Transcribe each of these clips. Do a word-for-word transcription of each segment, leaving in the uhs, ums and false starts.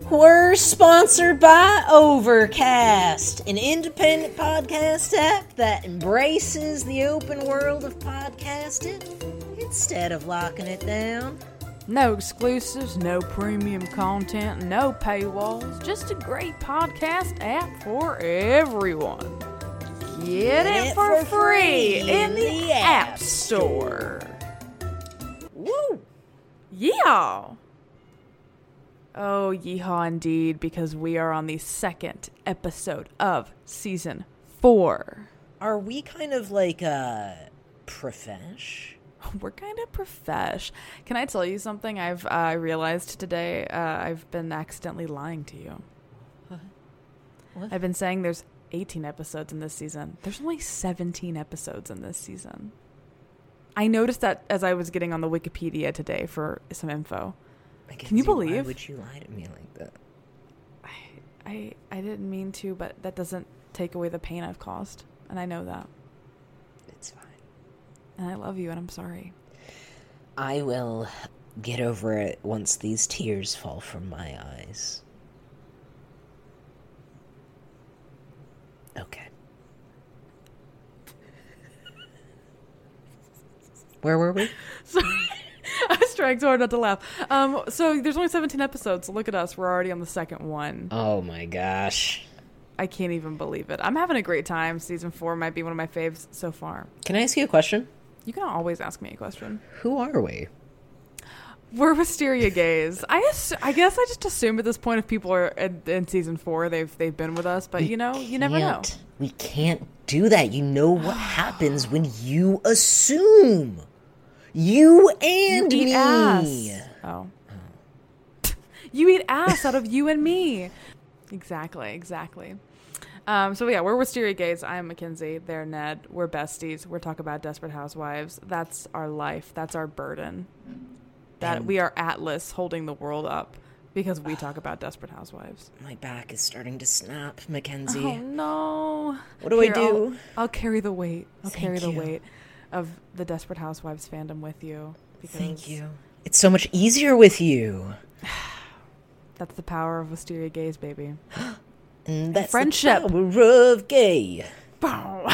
We're sponsored by Overcast, an independent podcast app that embraces the open world of podcasting instead of locking it down. No exclusives, no premium content, no paywalls, just a great podcast app for everyone. Get, Get it, it for, for free, free in the, the App Store. Woo! Yeah! Oh, yeehaw indeed, because we are on the second episode of season four. Are we kind of like a profesh? We're kind of profesh. Can I tell you something I've uh, realized today? Uh, I've been accidentally lying to you. What? What? I've been saying there's eighteen episodes in this season. There's only seventeen episodes in this season. I noticed that as I was getting on the Wikipedia today for some info. Mackenzie, can you believe? Why would you lie to me like that? I, I, I didn't mean to, but that doesn't take away the pain I've caused. And I know that. It's fine. And I love you, and I'm sorry. I will get over it once these tears fall from my eyes. Okay. Where were we? Sorry. I was trying so hard not to laugh. Um, so there's only seventeen episodes, so look at us. We're already on the second one. Oh my gosh. I can't even believe it. I'm having a great time. Season four might be one of my faves so far. Can I ask you a question? You can always ask me a question. Who are we? We're Wisteria Gays. I ass- I guess I just assume at this point if people are in, in season four, they've they've been with us. But, we you know, you never know. We can't do that. You know what happens when you assume. You and you eat me. Ass. Oh. oh. You eat ass out of you and me. Exactly, exactly. Um, so, yeah, we're Wisteria Gays. I'm Mackenzie. They're Ned. We're besties. We're talking about Desperate Housewives. That's our life. That's our burden. That and we are Atlas holding the world up because we talk about Desperate Housewives. My back is starting to snap, Mackenzie. Oh, no. What do Here, I do? I'll, I'll carry the weight. I'll Thank carry the you. weight of the Desperate Housewives fandom with you. Because Thank you. It's so much easier with you. That's the power of Wisteria Gays, baby. And that's friendship. The power of gay. uh,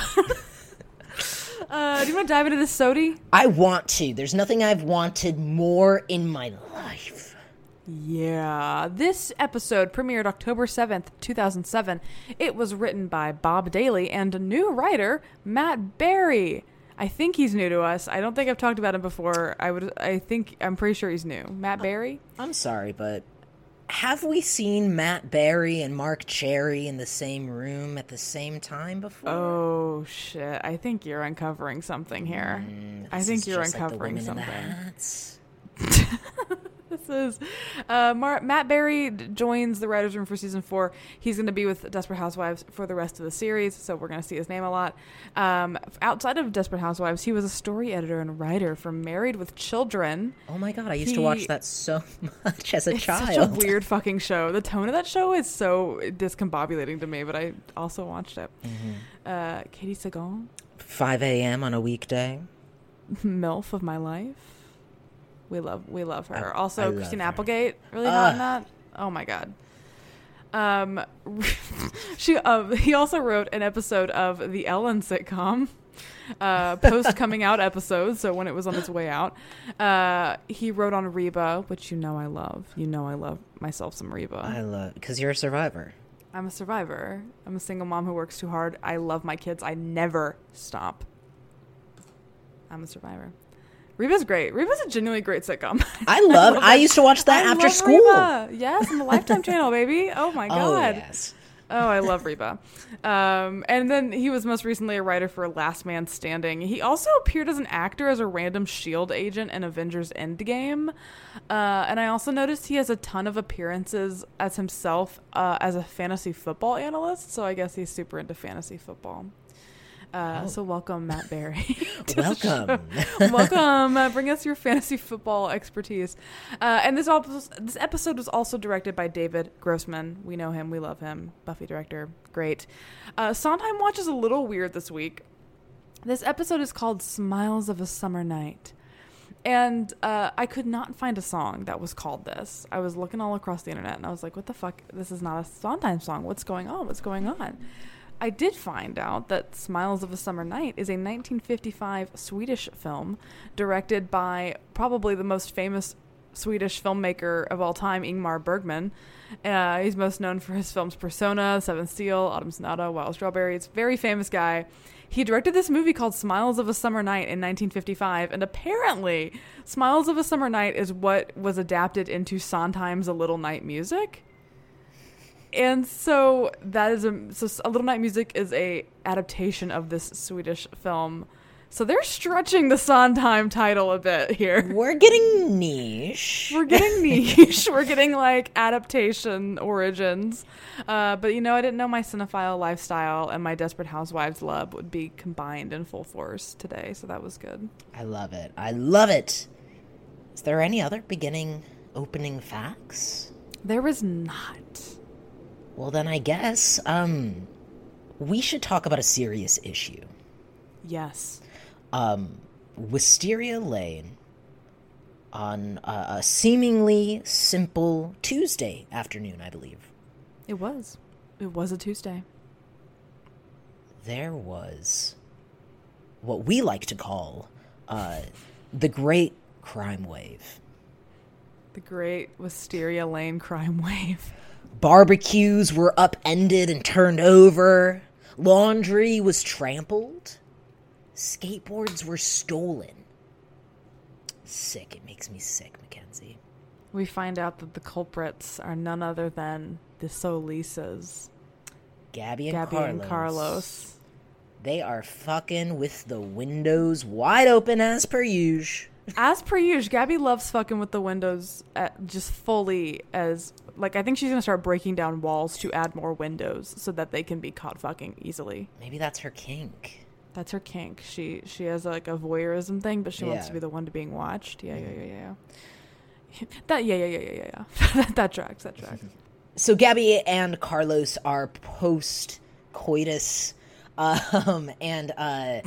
do you want to dive into this Sodi? I want to. There's nothing I've wanted more in my life. Yeah. This episode premiered October seventh, two thousand seven. It was written by Bob Daly and a new writer, Matt Berry. I think he's new to us. I don't think I've talked about him before. I would. I think I'm pretty sure he's new. Matt Berry? I'm sorry, but have we seen Matt Berry and Mark Cherry in the same room at the same time before? Oh shit! I think you're uncovering something here. Mm, I think you're just uncovering like the something. In the hats. This is uh, Mar- Matt Berry d- joins the writers' room for season four. He's going to be with Desperate Housewives for the rest of the series, so we're going to see his name a lot. Um, outside of Desperate Housewives, he was a story editor and writer for Married with Children. Oh my god, I used he, to watch that so much as a it's child. Such a weird fucking show. The tone of that show is so discombobulating to me, but I also watched it. Mm-hmm. Uh, Katie Sagal, five a.m. on a weekday. MILF of my life. We love we love her. I, also, I Christine her. Applegate, really uh. hot in that. Oh my god. Um, she uh, he also wrote an episode of the Ellen sitcom, uh, post coming out episode. So when it was on its way out, uh, he wrote on Reba, which you know I love. You know I love myself some Reba. I love because you're a survivor. I'm a survivor. I'm a single mom who works too hard. I love my kids. I never stop. I'm a survivor. Reba's great. Reba's a genuinely great sitcom. I love, I, love I used to watch that I after love school. Reba. Yes, on the Lifetime channel, baby. Oh my god. Oh, yes. Oh, I love Reba. Um, and then he was most recently a writer for Last Man Standing. He also appeared as an actor as a random S H I E L D agent in Avengers Endgame. Uh, and I also noticed he has a ton of appearances as himself uh, as a fantasy football analyst. So I guess he's super into fantasy football. Uh, oh. So welcome, Matt Berry. Welcome. Welcome. Uh, bring us your fantasy football expertise. Uh, and this, al- this episode was also directed by David Grossman. We know him. We love him. Buffy director. Great. Uh, Sondheim Watch is a little weird this week. This episode is called Smiles of a Summer Night. And uh, I could not find a song that was called this. I was looking all across the internet, and I was like, what the fuck? This is not a Sondheim song. What's going on? What's going on? I did find out that Smiles of a Summer Night is a nineteen fifty-five Swedish film directed by probably the most famous Swedish filmmaker of all time, Ingmar Bergman. Uh, he's most known for his films Persona, Seventh Seal, Autumn Sonata, Wild Strawberries. Very famous guy. He directed this movie called Smiles of a Summer Night in nineteen fifty-five, and apparently Smiles of a Summer Night is what was adapted into Sondheim's A Little Night Music. And so that is a so A Little Night Music is a adaptation of this Swedish film. So they're stretching the Sondheim title a bit here. We're getting niche. We're getting niche. We're getting like adaptation origins. Uh, but you know, I didn't know my cinephile lifestyle and my Desperate Housewives love would be combined in full force today. So that was good. I love it. I love it. Is there any other beginning opening facts? There was not. Well, then I guess um, we should talk about a serious issue. Yes. Um, Wisteria Lane on uh, a seemingly simple Tuesday afternoon, I believe. It was. It was a Tuesday. There was what we like to call uh, the Great Crime Wave. The Great Wisteria Lane Crime Wave. Barbecues were upended and turned over. Laundry was trampled. Skateboards were stolen. Sick. It makes me sick, Mackenzie. We find out that the culprits are none other than the Solisas. Gabby and Gabby Carlos. and Carlos. They are fucking with the windows wide open as per usual. As per usual, Gabby loves fucking with the windows at just fully as... Like, I think she's going to start breaking down walls to add more windows so that they can be caught fucking easily. Maybe that's her kink. That's her kink. She she has like a voyeurism thing, but she Yeah. wants to be the one to being watched. Yeah, yeah, yeah, yeah, yeah. That, yeah, yeah, yeah, yeah, yeah, yeah. that tracks, that tracks. So Gabby and Carlos are post-coitus, um, and uh,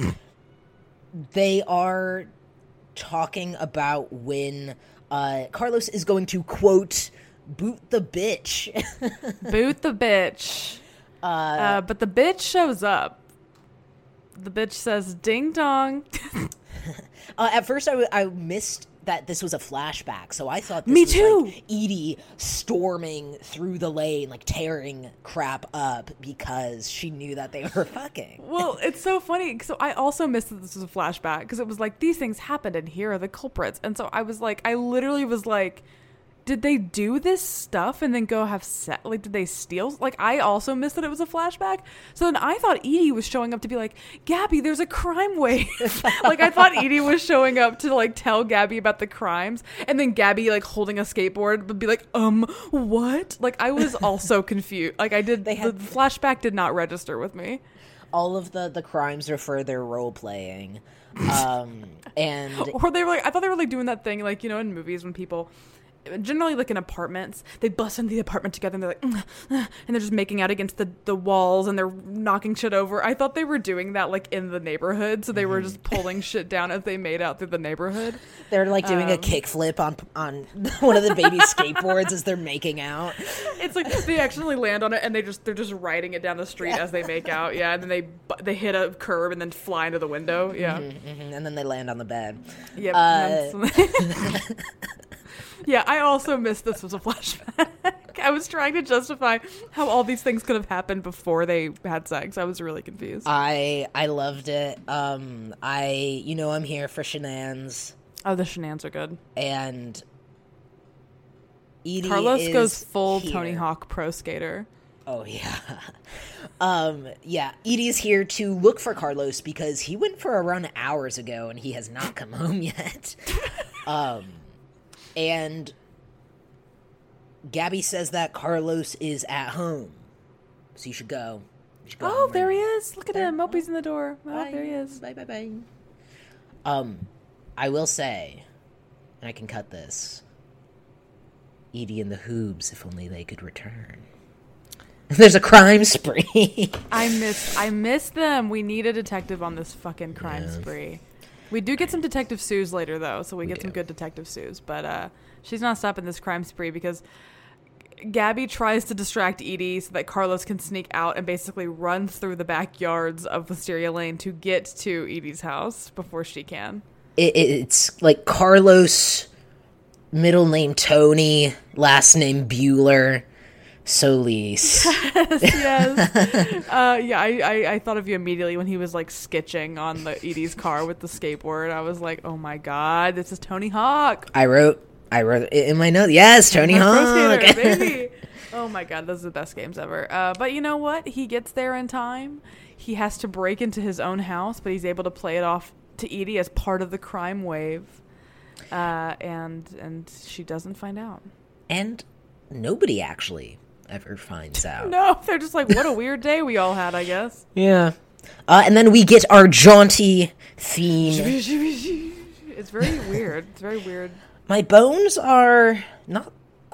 they are talking about when uh, Carlos is going to, quote, boot the bitch. Boot the bitch. Uh, Uh, but the bitch shows up. The bitch says, ding dong. uh, at first, I, w- I missed that this was a flashback, so I thought this Me was too. like Edie storming through the lane, like tearing crap up because she knew that they were fucking. Well, it's so funny. So I also missed that this was a flashback because it was like, these things happened and here are the culprits. And so I was like, I literally was like, did they do this stuff and then go have sex? Like, did they steal? Like, I also missed that it was a flashback. So then I thought Edie was showing up to be like, Gabby, there's a crime wave. Like, I thought Edie was showing up to, like, tell Gabby about the crimes. And then Gabby, like, holding a skateboard would be like, um, what? Like, I was also confused. Like, I did, They had- the flashback did not register with me. All of the, the crimes are for their role-playing. Um, and... Or they were like, I thought they were, like, doing that thing, like, you know, in movies when people... Generally, like in apartments, they bust into the apartment together and they're like, "Mm, uh," and they're just making out against the, the walls and they're knocking shit over. I thought they were doing that like in the neighborhood, so they were just pulling shit down as they made out through the neighborhood. They're like doing Um, a kickflip on on one of the baby skateboards as they're making out. It's like they accidentally land on it and they just they're just riding it down the street as they make out. Yeah, and then they bu- they hit a curb and then fly into the window. Yeah, Mm-hmm, and then they land on the bed. yep. Uh, Yeah, I also missed this was a flashback. I was trying to justify how all these things could have happened before they had sex. I was really confused. I I loved it. Um, I you know I'm here for shenanigans, Oh, the shenanigans are good. and Edie Carlos is goes full here. Tony Hawk pro skater. Oh yeah, um, yeah. Edie's here to look for Carlos because he went for a run hours ago and he has not come home yet. um. And Gabby says that Carlos is at home, so you should go. You should go Oh, home there right he now. is. Look at There. him. Opie's in the door. Oh, Bye. there he is. Bye, bye, bye. Um, I will say, and I can cut this, Edie and the Hoobs, if only they could return. There's a crime spree. I miss I miss them. We need a detective on this fucking crime Yeah. spree. We do get some Detective Sue's later, though, so we, we get do. some good Detective Sue's. But uh, she's not stopping this crime spree because Gabby tries to distract Edie so that Carlos can sneak out and basically run through the backyards of Wisteria Lane to get to Edie's house before she can. It, it's like Carlos, middle name Tony, last name Bueller, Solis. Yes, yes. uh, yeah, I, I, I thought of you immediately when he was like sketching on the Edie's car with the skateboard. I was like, oh my god, this is Tony Hawk. I wrote, I wrote it in my note. Yes, Tony Hawk, Skater, baby. Oh my god, those are the best games ever. Uh, but you know what? He gets there in time. He has to break into his own house, but he's able to play it off to Edie as part of the crime wave. Uh, and and she doesn't find out. And nobody actually ever finds out. No, they're just like, what a weird day we all had, I guess. Yeah. Uh, and then we get our jaunty theme. It's very weird. It's very weird. My bones are not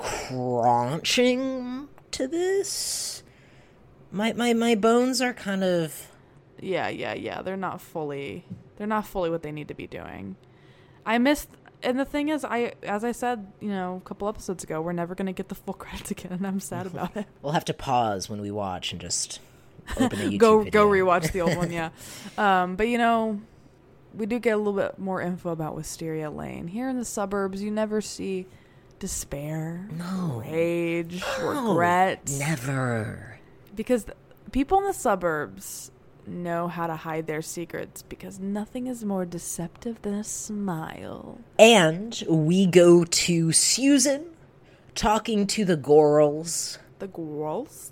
crunching to this. My my my bones are kind of Yeah, yeah, yeah. They're not fully they're not fully what they need to be doing. I missed and the thing is, I, as I said, you know, a couple episodes ago, we're never going to get the full credits again, and I'm sad about it. We'll have to pause when we watch and just open a YouTube go video. Go rewatch the old one, yeah. Um, but, you know, we do get a little bit more info about Wisteria Lane. Here in the suburbs, you never see despair, no. rage, no. regret. Never. Because th- people in the suburbs know how to hide their secrets because nothing is more deceptive than a smile. And we go to Susan talking to the girls. The girls?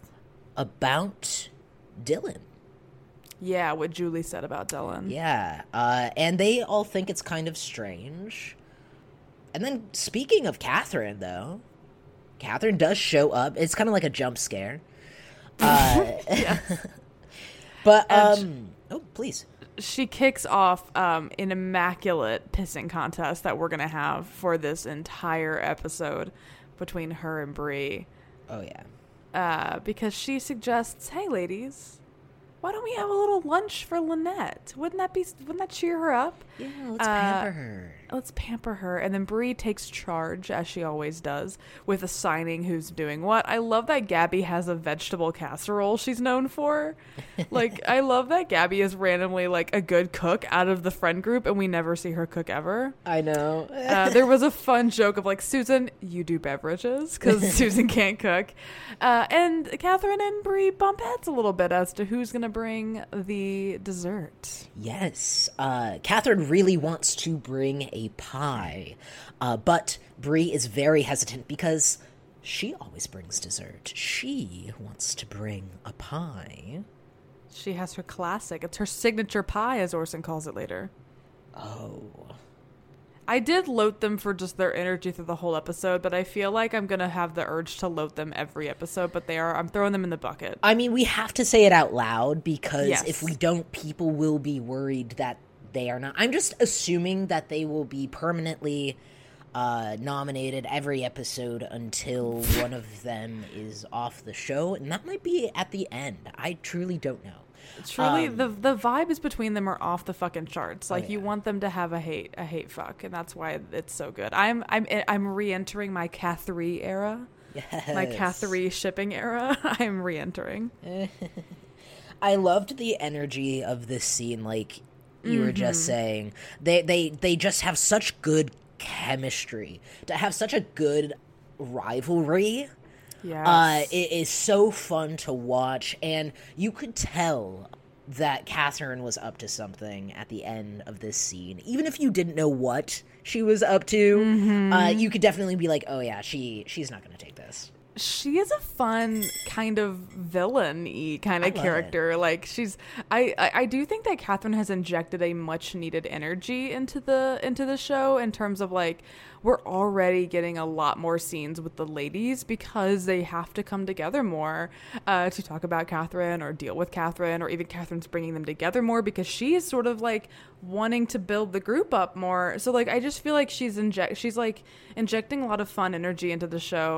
About Dylan. Yeah, what Julie said about Dylan. Yeah, uh, and they all think it's kind of strange. And then speaking of Catherine, though, Catherine does show up. It's kind of like a jump scare. Uh, yeah. But, um, she, oh, please. She kicks off um, an immaculate pissing contest that we're going to have for this entire episode between her and Bree. Oh, yeah. Uh, because she suggests, hey, ladies, why don't we have a little lunch for Lynette? Wouldn't that be, wouldn't that cheer her up? Yeah, let's uh, pamper her. Let's pamper her. And then Bree takes charge, as she always does, with assigning who's doing what. I love that Gabby has a vegetable casserole she's known for. Like, I love that Gabby is randomly, like, a good cook out of the friend group, and we never see her cook ever. I know. uh, there was a fun joke of, like, Susan, you do beverages, because Susan can't cook. Uh, and Catherine and Bree bump heads a little bit as to who's going to bring the dessert. Yes. Uh, Catherine really wants to bring a pie, uh, but Bree is very hesitant because she always brings dessert. She wants to bring a pie. She has her classic. It's her signature pie, as Orson calls it later. Oh. I did load them for just their energy through the whole episode, but I feel like I'm going to have the urge to load them every episode, but they are, I'm throwing them in the bucket. I mean, we have to say it out loud because yes. if we don't, people will be worried that they are not. I'm just assuming that they will be permanently uh, nominated every episode until one of them is off the show, and that might be at the end. I truly don't know. Truly, um, the the vibes between them are off the fucking charts. Like, oh, yeah. you want them to have a hate a hate fuck, and that's why it's so good. I'm I'm I'm re-entering my Catherine era. Yes. My Catherine shipping era. I'm re-entering. I loved the energy of this scene, like you mm-hmm. were just saying. They they they just have such good chemistry. To have such a good rivalry. Yes. Uh, it is so fun to watch, and you could tell that Catherine was up to something at the end of this scene. Even if you didn't know what she was up to, mm-hmm. uh, you could definitely be like, oh yeah, she she's not going to take this. She is a fun kind of villain-y kind of character. It. Like, she's, I, I, I do think that Catherine has injected a much-needed energy into the into the show in terms of, like, we're already getting a lot more scenes with the ladies because they have to come together more uh, to talk about Catherine or deal with Catherine, or even Catherine's bringing them together more because she is sort of, like, wanting to build the group up more. So, like, I just feel like she's inject she's like injecting a lot of fun energy into the show.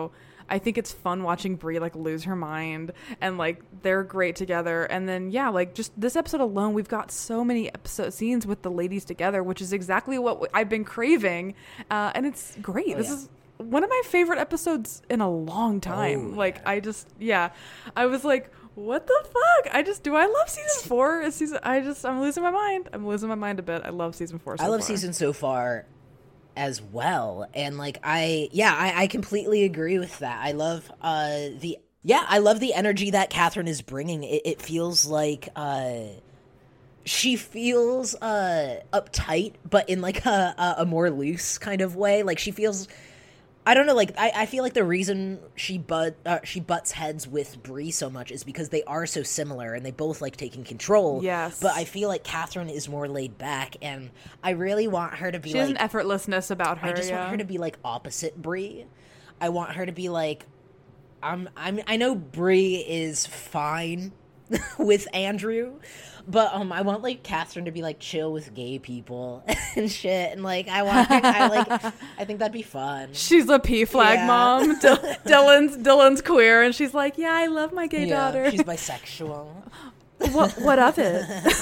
I think it's fun watching Brie like lose her mind, and like they're great together. And then yeah, like just this episode alone, we've got so many episode scenes with the ladies together, which is exactly what I've been craving, uh, and it's great. Oh, this yeah. is one of my favorite episodes in a long time. Oh, like yeah. I just yeah, I was like, what the fuck? I just do I love season four? Is season I just I'm losing my mind. I'm losing my mind a bit. I love season four. So I love far. season so far. As well, and like I yeah I, I completely agree with that. I love uh the yeah I love the energy that Catherine is bringing. It, it feels like uh she feels uh uptight, but in like a, a more loose kind of way. Like she feels, I don't know, like I, I feel like the reason she but uh, she butts heads with Brie so much is because they are so similar and they both like taking control. Yes. But I feel like Catherine is more laid back, and I really want her to be she like... She has an effortlessness about her, I just yeah. want her to be like opposite Brie. I want her to be like... I'm, I'm, I know Brie is fine with Andrew, but um, I want like Catherine to be like chill with gay people and shit, and like I want, her, I like, I think that'd be fun. She's a P flag yeah. mom. D- Dylan's Dylan's queer, and she's like, yeah, I love my gay yeah, daughter. She's bisexual. What what of it?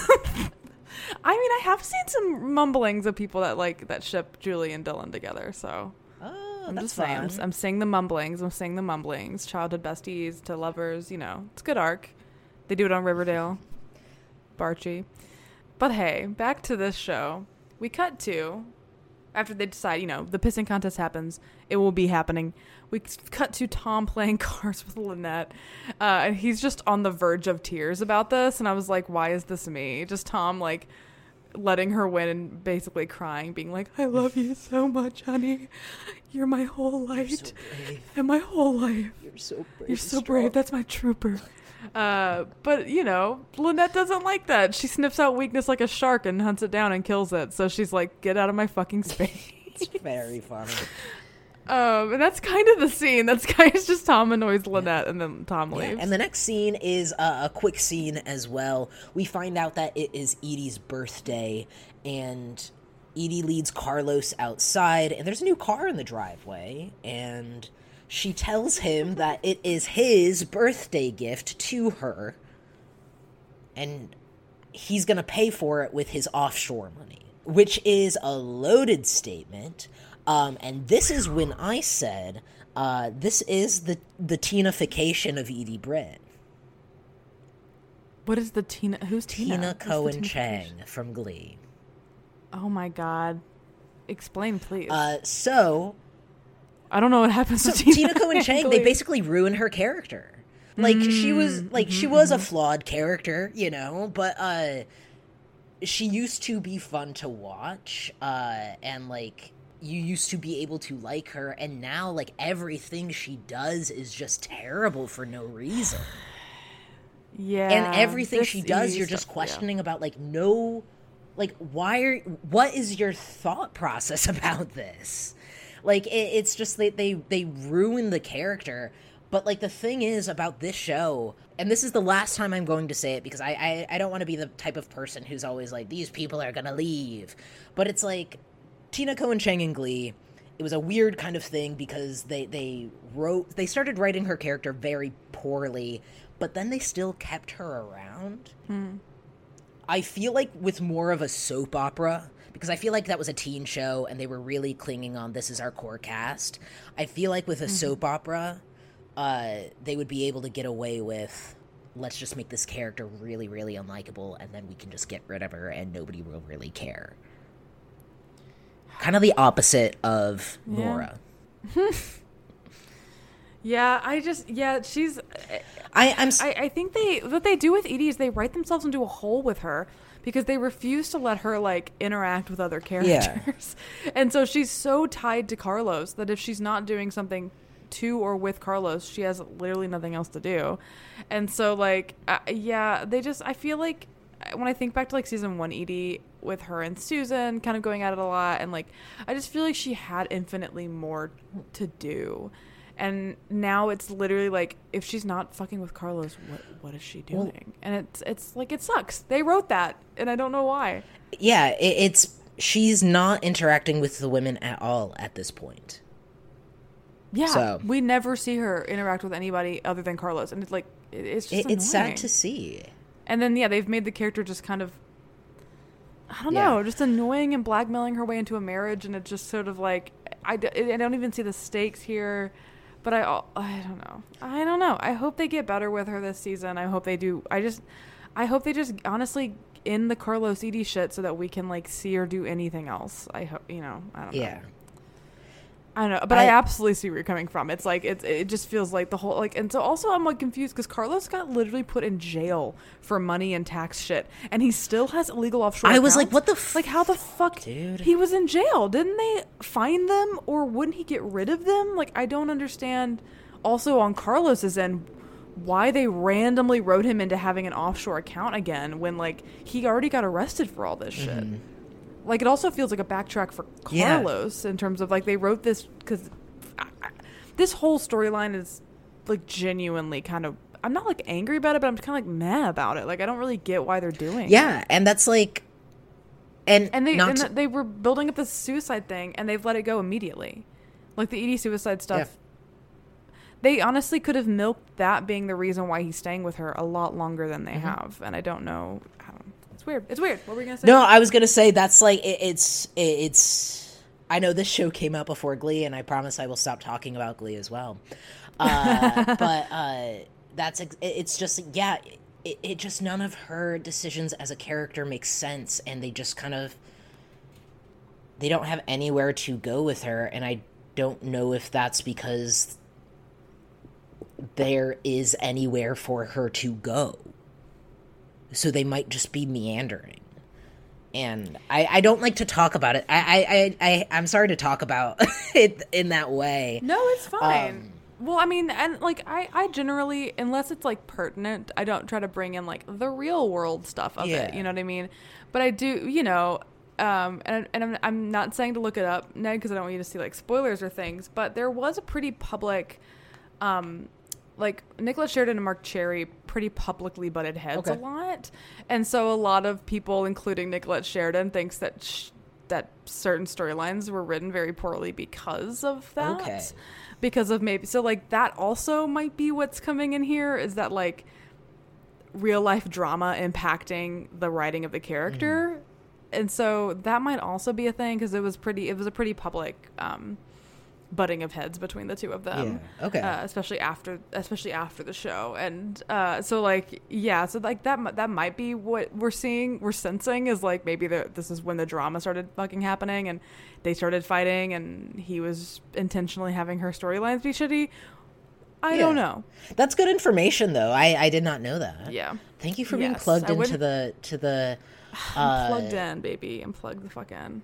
I mean, I have seen some mumblings of people that like that ship Julie and Dylan together. So oh, I'm that's just saying, fun. I'm, I'm saying the mumblings. I'm saying the mumblings. Childhood besties to lovers. You know, it's a good arc. They do it on Riverdale. Barchi. But hey, back to this show. We cut to, after they decide, you know, the pissing contest happens. It will be happening. We cut to Tom playing cards with Lynette. Uh, and he's just on the verge of tears about this. And I was like, why is this me? Just Tom, like, letting her win and basically crying, being like, I love you so much, honey. You're my whole light. You're so brave. And my whole life. You're so brave. You're so brave. That's my trooper. Uh, but, you know, Lynette doesn't like that. She sniffs out weakness like a shark and hunts it down and kills it. So she's like, get out of my fucking space. It's very funny. Um, and that's kind of the scene. That's kind of just Tom annoys Lynette, yeah. and then Tom leaves. Yeah. And the next scene is uh, a quick scene as well. We find out that it is Edie's birthday, and Edie leads Carlos outside, and there's a new car in the driveway, and she tells him that it is his birthday gift to her, and he's going to pay for it with his offshore money, which is a loaded statement. Um, and this is when I said, uh, this is the, the Tina-fication of Edie Britt. What is the Tina? Who's Tina? Tina Cohen Chang from Glee. Oh my God. Explain, please. Uh, so... I don't know what happens so to Tina, Tina Cohen Chang, they basically ruin her character. Like, mm, she was, like, mm-hmm, she was mm-hmm. a flawed character, you know, but, uh, she used to be fun to watch, uh, and, like... you used to be able to like her, and now, like, everything she does is just terrible for no reason. Yeah. And everything she does, you're just stuff, questioning yeah. about, like, no... Like, why are... What is your thought process about this? Like, it, it's just they, they, they ruin the character. But, like, the thing is about this show... And this is the last time I'm going to say it, because I, I, I don't want to be the type of person who's always like, these people are gonna leave. But it's like... Tina Cohen Chang in Glee, it was a weird kind of thing because they, they wrote, they started writing her character very poorly, but then they still kept her around. Hmm. I feel like with more of a soap opera, because I feel like that was a teen show and they were really clinging on this is our core cast. I feel like with a mm-hmm. soap opera, uh, they would be able to get away with, let's just make this character really, really unlikable, and then we can just get rid of her and nobody will really care. Kind of the opposite of yeah. Nora. yeah, I just yeah, she's. I I'm. I, I think they what they do with Edie is they write themselves into a hole with her because they refuse to let her like interact with other characters, yeah. and so she's so tied to Carlos that if she's not doing something to or with Carlos, she has literally nothing else to do, and so like uh, yeah, they just I feel like. When I think back to like season one Edie with her and Susan kind of going at it a lot, and like I just feel like she had infinitely more to do, and now it's literally like if she's not fucking with Carlos, what what is she doing? Well, and it's it's like it sucks. They wrote that, and I don't know why. Yeah, it, it's she's not interacting with the women at all at this point. Yeah, So we never see her interact with anybody other than Carlos, and it's like it, it's just it, it's sad annoying. to see. And then yeah, they've made the character just kind of I don't Yeah. know, just annoying and blackmailing her way into a marriage, and it's just sort of like I, d- I don't even see the stakes here. But I I don't know. I don't know. I hope they get better with her this season. I hope they do. I just I hope they just honestly end the Carlos Edie shit so that we can like see her do anything else. I hope, you know, I don't know. Yeah. I don't know, but I, I- absolutely see where you're coming from. It's like it it just feels like the whole like, and so also I'm like confused because Carlos got literally put in jail for money and tax shit, and he still has illegal offshore. I was like, accounts. what the f- like how the fuck, dude? He was in jail. Didn't they find them, or wouldn't he get rid of them? Like I don't understand. Also on Carlos's end, why they randomly wrote him into having an offshore account again when like he already got arrested for all this shit. Mhm. Like, it also feels like a backtrack for Yeah. Carlos in terms of, like, they wrote this because this whole storyline is, like, genuinely kind of, I'm not, like, angry about it, but I'm kind of, like, meh about it. Like, I don't really get why they're doing it. Yeah, and that's like, and And they not and to- they were building up this suicide thing, and they've let it go immediately. Like, the Edie suicide stuff. Yeah. They honestly could have milked that being the reason why he's staying with her a lot longer than they Mm-hmm. have. And I don't know. I don't, it's weird. It's weird. What were we going to say? No, I was gonna say that's like it, it's it, it's. I know this show came out before Glee, and I promise I will stop talking about Glee as well. Uh, but uh, that's ex- it, it's just yeah, it, it just none of her decisions as a character makes sense, and they just kind of they don't have anywhere to go with her, and I don't know if that's because there is anywhere for her to go. So they might just be meandering. And I, I don't like to talk about it. I, I, I, I, I'm sorry to talk about it in that way. No, it's fine. Um, well, I mean, and like I, I generally, unless it's like pertinent, I don't try to bring in like the real world stuff of it. Yeah. You know what I mean? But I do, you know, um, and and I'm, I'm not saying to look it up, Ned, because I don't want you to see like spoilers or things. But there was a pretty public, um, like Nicolette Sheridan and Mark Cherry pretty publicly butted heads Okay. a lot, and so a lot of people, including Nicolette Sheridan, thinks that sh- that certain storylines were written very poorly because of that. Okay. Because of maybe so like that also might be what's coming in here, is that like real life drama impacting the writing of the character, Mm-hmm. and so that might also be a thing because it was pretty it was a pretty public um butting of heads between the two of them. Yeah. Okay. Uh, especially after, especially after the show, and uh, so like, yeah, so like that, mi- that might be what we're seeing, we're sensing is like maybe the, this is when the drama started fucking happening, and they started fighting, and he was intentionally having her storylines be shitty. I Yeah. don't know. That's good information, though. I, I did not know that. Yeah, Thank you for being Yes, plugged I into wouldn't- the to the. I'm Uh, plugged in, baby. I'm plugged the fuck in.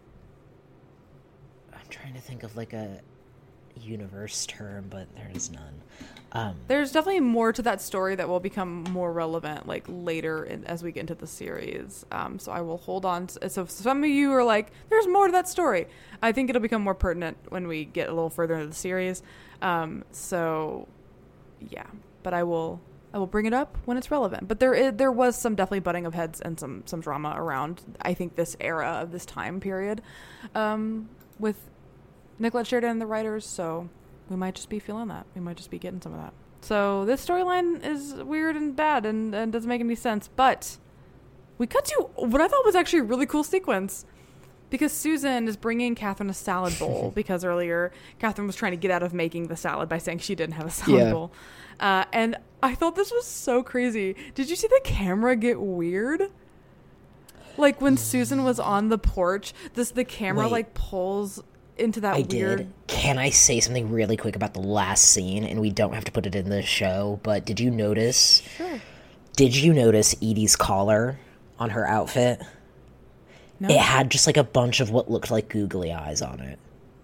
I'm trying to think of like a universe term, but there is none. Um, There's definitely more to that story that will become more relevant, like later in, as we get into the series. Um, so I will hold on. To, so if some of you are like, "There's more to that story," I think it'll become more pertinent when we get a little further into the series. Um, so, yeah, but I will, I will bring it up when it's relevant. But there, is, there was some definitely butting of heads and some some drama around, I think, this era of this time period, um, with Nicolette Sheridan and the writers. So we might just be feeling that. We might just be getting some of that. So this storyline is weird and bad and, and doesn't make any sense. But we cut to what I thought was actually a really cool sequence. Because Susan is bringing Catherine a salad bowl. Because earlier, Catherine was trying to get out of making the salad by saying she didn't have a salad Yeah. bowl. Uh, and I thought this was so crazy. Did you see the camera get weird? Like when Susan was on the porch, this the camera Wait. like pulls into that I weird... did. Can I say something really quick about the last scene? And we don't have to put it in the show, but did you notice? Sure. Did you notice Edie's collar on her outfit? No. It had just like a bunch of what looked like googly eyes on it.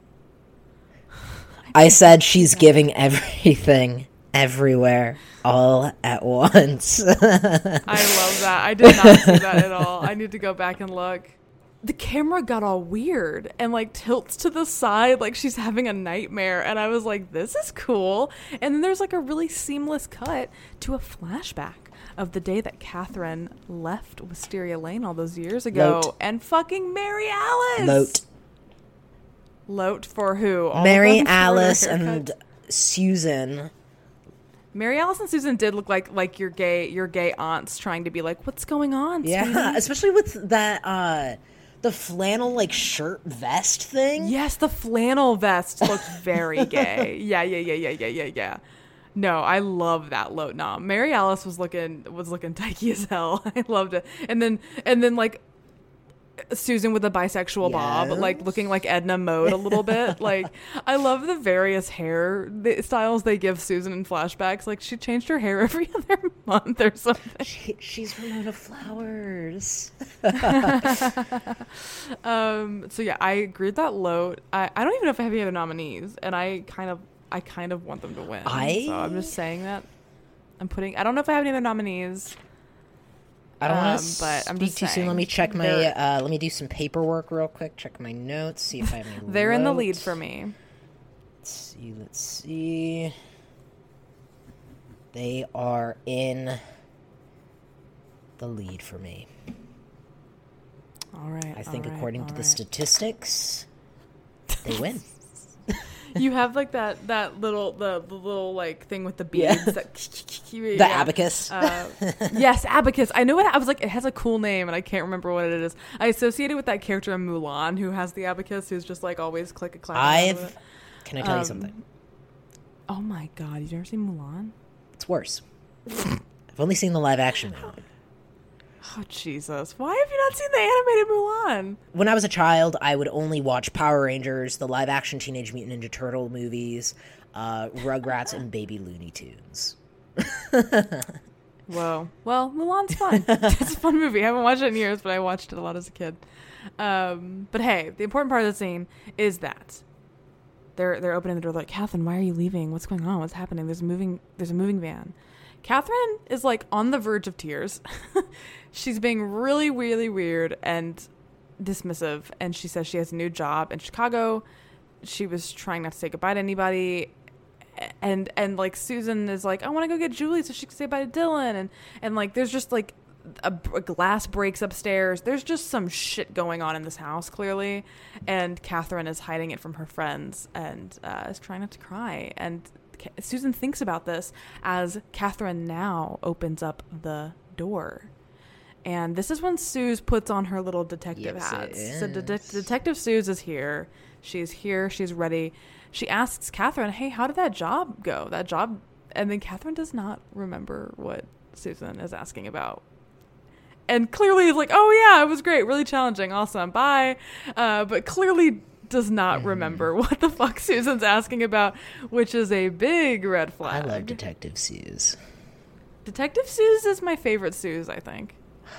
I said she's giving everything, everywhere, all at once. I love that. I did not see that at all. I need to go back and look. The camera got all weird and like tilts to the side like she's having a nightmare. And I was like, this is cool. And then there's like a really seamless cut to a flashback of the day that Catherine left Wisteria Lane all those years ago Moat. and fucking Mary Alice. Moat. Lote for who? All Mary of them for their Alice haircuts? and Susan. Mary Alice and Susan did look like like your gay your gay aunts trying to be like, what's going on? Yeah, sweetie?" especially with that uh the flannel like shirt vest thing. Yes, the flannel vest looked very gay. Yeah, yeah, yeah, yeah, yeah, yeah, yeah. No, I love that Lote nom. Mary Alice was looking was looking tykey as hell. I loved it. And then and then like Susan with a bisexual bob, Yes. like looking like Edna Mode a little bit. Like, I love the various hair th- styles they give Susan in flashbacks. Like, she changed her hair every other month or something. She, she's Ramona Flowers. Um, so yeah, I agree with that Lote. I, I don't even know if I have any other nominees, and I kind of I kind of want them to win. I- So I'm just saying that. I'm putting. I don't know if I have any other nominees. I don't want Um, to but I'm speak just too soon. saying, Let me check my. they're- Uh, let me do some paperwork real quick. Check my notes. See if I have any. They're in the lead Lote. for me. Let's see. Let's see. They are in the lead for me. All right. I think, all right, according all to the right. statistics, they win. You have like that that little the, the little like thing with the Yeah. beads. That, The abacus. Uh, yes, abacus. I know it. I was like, it has a cool name, and I can't remember what it is. I associated with that character in Mulan who has the abacus, who's just like always click a clack. I've. Can I tell you Um, something? Oh my god, you've never seen Mulan? It's worse. I've only seen the live action movie. Oh Jesus! Why have you not seen the animated Mulan? When I was a child, I would only watch Power Rangers, the live action Teenage Mutant Ninja Turtle movies, uh, Rugrats, and Baby Looney Tunes. Whoa. Well, Mulan's fun. It's a fun movie. I haven't watched it in years, but I watched it a lot as a kid. Um, but hey, the important part of the scene is that they're they're opening the door. Like, Catherine, why are you leaving? What's going on? What's happening? There's a moving there's a moving van. Catherine is like on the verge of tears. She's being really, really weird and dismissive, and she says she has a new job in Chicago. She was trying not to say goodbye to anybody. And and like Susan is like, I want to go get Julie so she can say bye to Dylan, and and like there's just like a, a glass breaks upstairs. There's just some shit going on in this house clearly, and Catherine is hiding it from her friends and uh, is trying not to cry. And Ca- Susan thinks about this as Catherine now opens up the door. And this is when Suze puts on her little detective Yes, it hats. So de- is. Detective Suze is here. She's here. She's ready. She asks Catherine, hey, how did that job go? That job? And then Catherine does not remember what Susan is asking about. And clearly is like, oh, yeah, it was great. Really challenging. Awesome. Bye. Uh, but clearly does not Mm. remember what the fuck Susan's asking about, which is a big red I flag. love Detective Suze. Detective Suze is my favorite Suze, I think.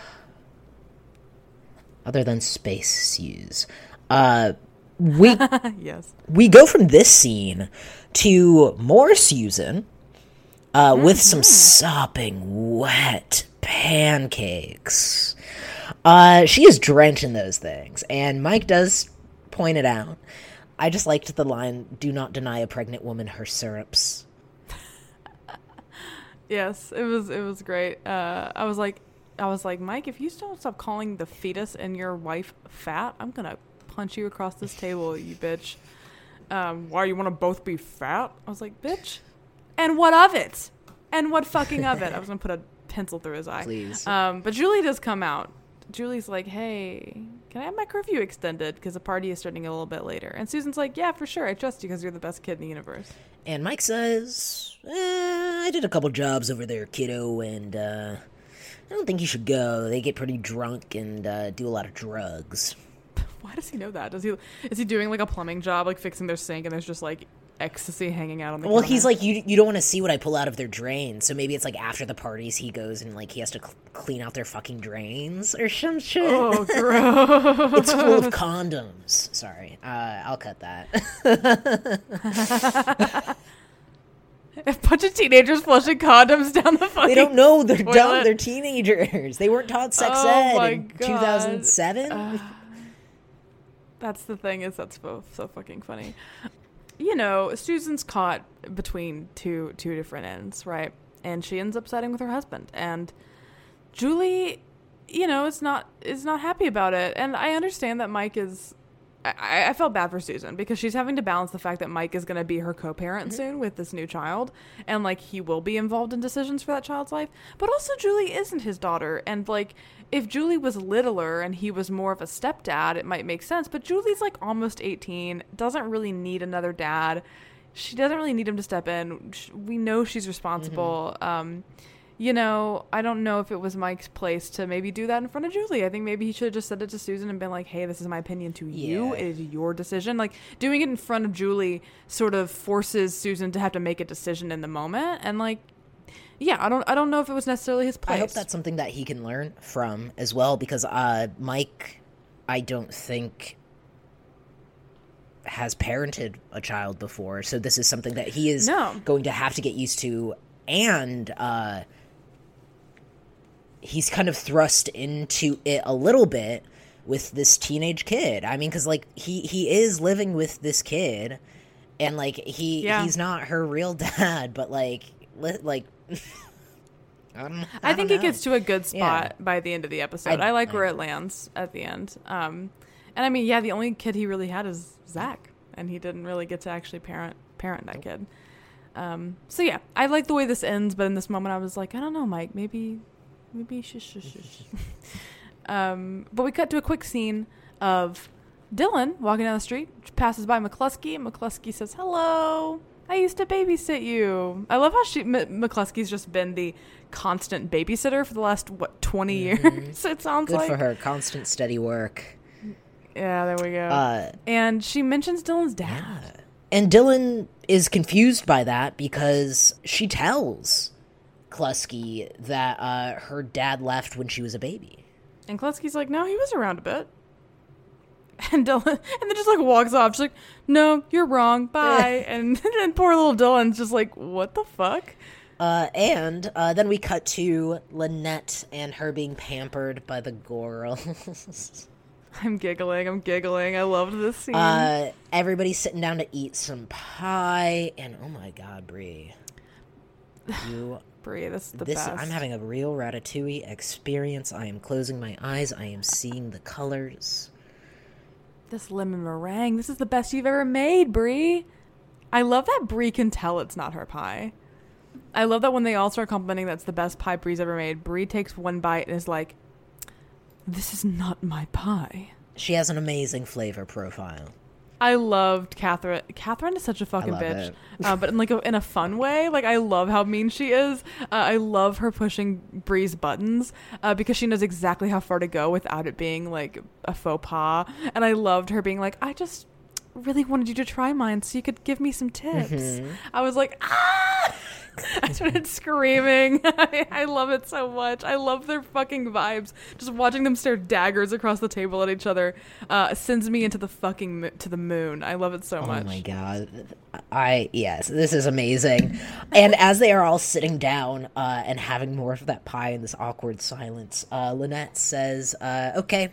Other than Space Suze. Uh, we Yes. we go from this scene to more Susan uh, with some sopping wet pancakes. Uh, she is drenched in those things, and Mike does point it out. I just liked the line, do not deny a pregnant woman her syrups. Yes, it was it was great. Uh, I was like, I was like, Mike, if you don't stop calling the fetus and your wife fat, I'm gonna punch you across this table, you bitch. Um, why you want to both be fat? I was like, bitch. And what of it? And what fucking of it? I was gonna put a pencil through his eye. Please. Um, but Julie does come out. Julie's like, hey, can I have my curfew extended? Because the party is starting a little bit later. And Susan's like, yeah, for sure. I trust you because you're the best kid in the universe. And Mike says, eh, I did a couple jobs over there, kiddo, and uh, I don't think you should go. They get pretty drunk and uh, do a lot of drugs. Why does he know that? Does he is he doing like a plumbing job, like fixing their sink, and there's just like ecstasy hanging out on the Well, counter? he's like, you you don't want to see what I pull out of their drains, so maybe it's like after the parties he goes and like he has to cl- clean out their fucking drains or some shit. Oh, gross. It's full of condoms. Sorry, uh, I'll cut that. A bunch of teenagers flushing condoms down the fucking They don't know they're toilet. dumb. They're teenagers. They weren't taught sex Oh ed my in God. two thousand seven. Uh, That's the thing, is that's so, so fucking funny. You know, Susan's caught between two two different ends, right? And she ends up siding with her husband. And Julie, you know, is not is not happy about it. And I understand that Mike is I, I felt bad for Susan because she's having to balance the fact that Mike is going to be her co-parent mm-hmm. soon with this new child, and like he will be involved in decisions for that child's life, but also Julie isn't his daughter, and like if Julie was littler and he was more of a stepdad, it might make sense, but Julie's like almost eighteen, doesn't really need another dad. She doesn't really need him to step in. We know she's responsible. Mm-hmm. Um, you know, I don't know if it was Mike's place to maybe do that in front of Julie. I think maybe he should have just said it to Susan and been like, hey, this is my opinion to yeah. you. It is your decision. Like, doing it in front of Julie sort of forces Susan to have to make a decision in the moment. And, like, yeah, I don't I don't know if it was necessarily his place. I hope that's something that he can learn from as well, because uh, Mike, I don't think, has parented a child before. So this is something that he is no. going to have to get used to. And, uh... he's kind of thrust into it a little bit with this teenage kid. I mean, because, like, he, he is living with this kid, and, like, he yeah. he's not her real dad, but, like, li- like, I don't I, I think don't he gets to a good spot yeah. by the end of the episode. I, I like I, where it lands at the end. Um, and, I mean, yeah, the only kid he really had is Zach, and he didn't really get to actually parent parent that kid. Um, so, yeah, I like the way this ends, but in this moment I was like, I don't know, Mike, maybe... Maybe shush, shush, shush. um, but we cut to a quick scene of Dylan walking down the street, passes by McCluskey, and McCluskey says, hello, I used to babysit you. I love how she M- McCluskey's just been the constant babysitter for the last, what, twenty mm-hmm. years, it sounds Good like. Good for her. Constant, steady work. Yeah, there we go. Uh, and she mentions Dylan's dad. Yeah. And Dylan is confused by that because she tells Klusky that uh, her dad left when she was a baby. And Klusky's like, no, he was around a bit. And Dylan, and then just like walks off. She's like, no, you're wrong. Bye. and then poor little Dylan's just like, what the fuck? Uh, and uh, then we cut to Lynette and her being pampered by the girls. I'm giggling. I'm giggling. I loved this scene. Uh, everybody's sitting down to eat some pie. And oh my God, Brie. You... Brie, this is the this, best. I'm having a real Ratatouille experience. I am closing my eyes. I am seeing the colors. This lemon meringue. This is the best you've ever made, Brie. I love that Brie can tell it's not her pie. I love that when they all start complimenting that's the best pie Brie's ever made, Brie takes one bite and is like, this is not my pie. She has an amazing flavor profile. I loved Catherine. Catherine is such a fucking bitch, uh, but in like a, in a fun way. Like I love how mean she is. Uh, I love her pushing Brie's buttons uh, because she knows exactly how far to go without it being like a faux pas. And I loved her being like, I just really wanted you to try mine so you could give me some tips. Mm-hmm. I was like, ah! I started screaming. I, I love it so much. I love their fucking vibes. Just watching them stare daggers across the table at each other uh, sends me into the fucking mo- to the moon. I love it so oh much. Oh my God. I, yes, this is amazing. And as they are all sitting down uh, and having more of that pie in this awkward silence, uh, Lynette says, uh, okay,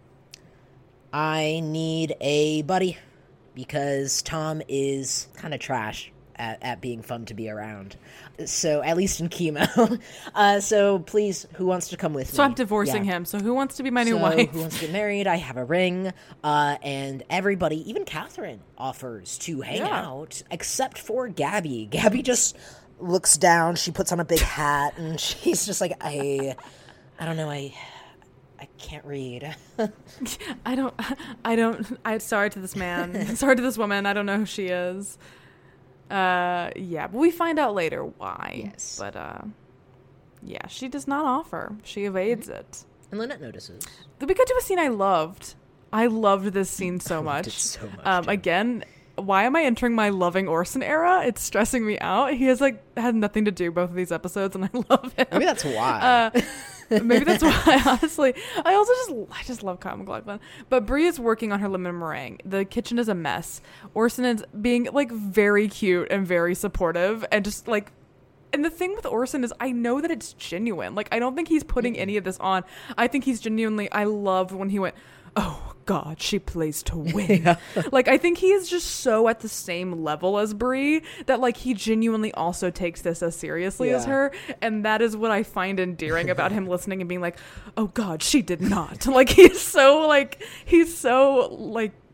I need a buddy because Tom is kind of trash. At, at being fun to be around. So, at least in chemo. uh, so, please, who wants to come with so me? So, I'm divorcing yeah. him. So, who wants to be my so new wife? Who wants to get married? I have a ring. Uh, and everybody, even Catherine, offers to hang yeah. out, except for Gabby. Gabby just looks down. She puts on a big hat, and she's just like, I, I don't know, I... I can't read. I don't, I don't, I'm sorry to this man. Sorry to this woman. I don't know who she is. Uh, yeah, but we find out later why. Yes. But, uh, yeah, she does not offer. She evades mm-hmm. it. And Lynette notices. Then we got to a scene I loved. I loved this scene so I much. loved it so much. Um, again, why am I entering my loving Orson era? It's stressing me out. He has, like, had nothing to do both of these episodes, and I love him. Maybe that's why. Uh, Maybe that's why, honestly. I also just, I just love Kyle MacLachlan. But Brie is working on her lemon meringue. The kitchen is a mess. Orson is being, like, very cute and very supportive. And just, like, and the thing with Orson is I know that it's genuine. Like, I don't think he's putting mm-hmm. any of this on. I think he's genuinely, I loved when he went, oh, God, she plays to win. Yeah. Like, I think he is just so at the same level as Brie that, like, he genuinely also takes this as seriously yeah. as her. And that is what I find endearing about him listening and being like, oh, God, she did not. Like, he's so, like, he's so, like,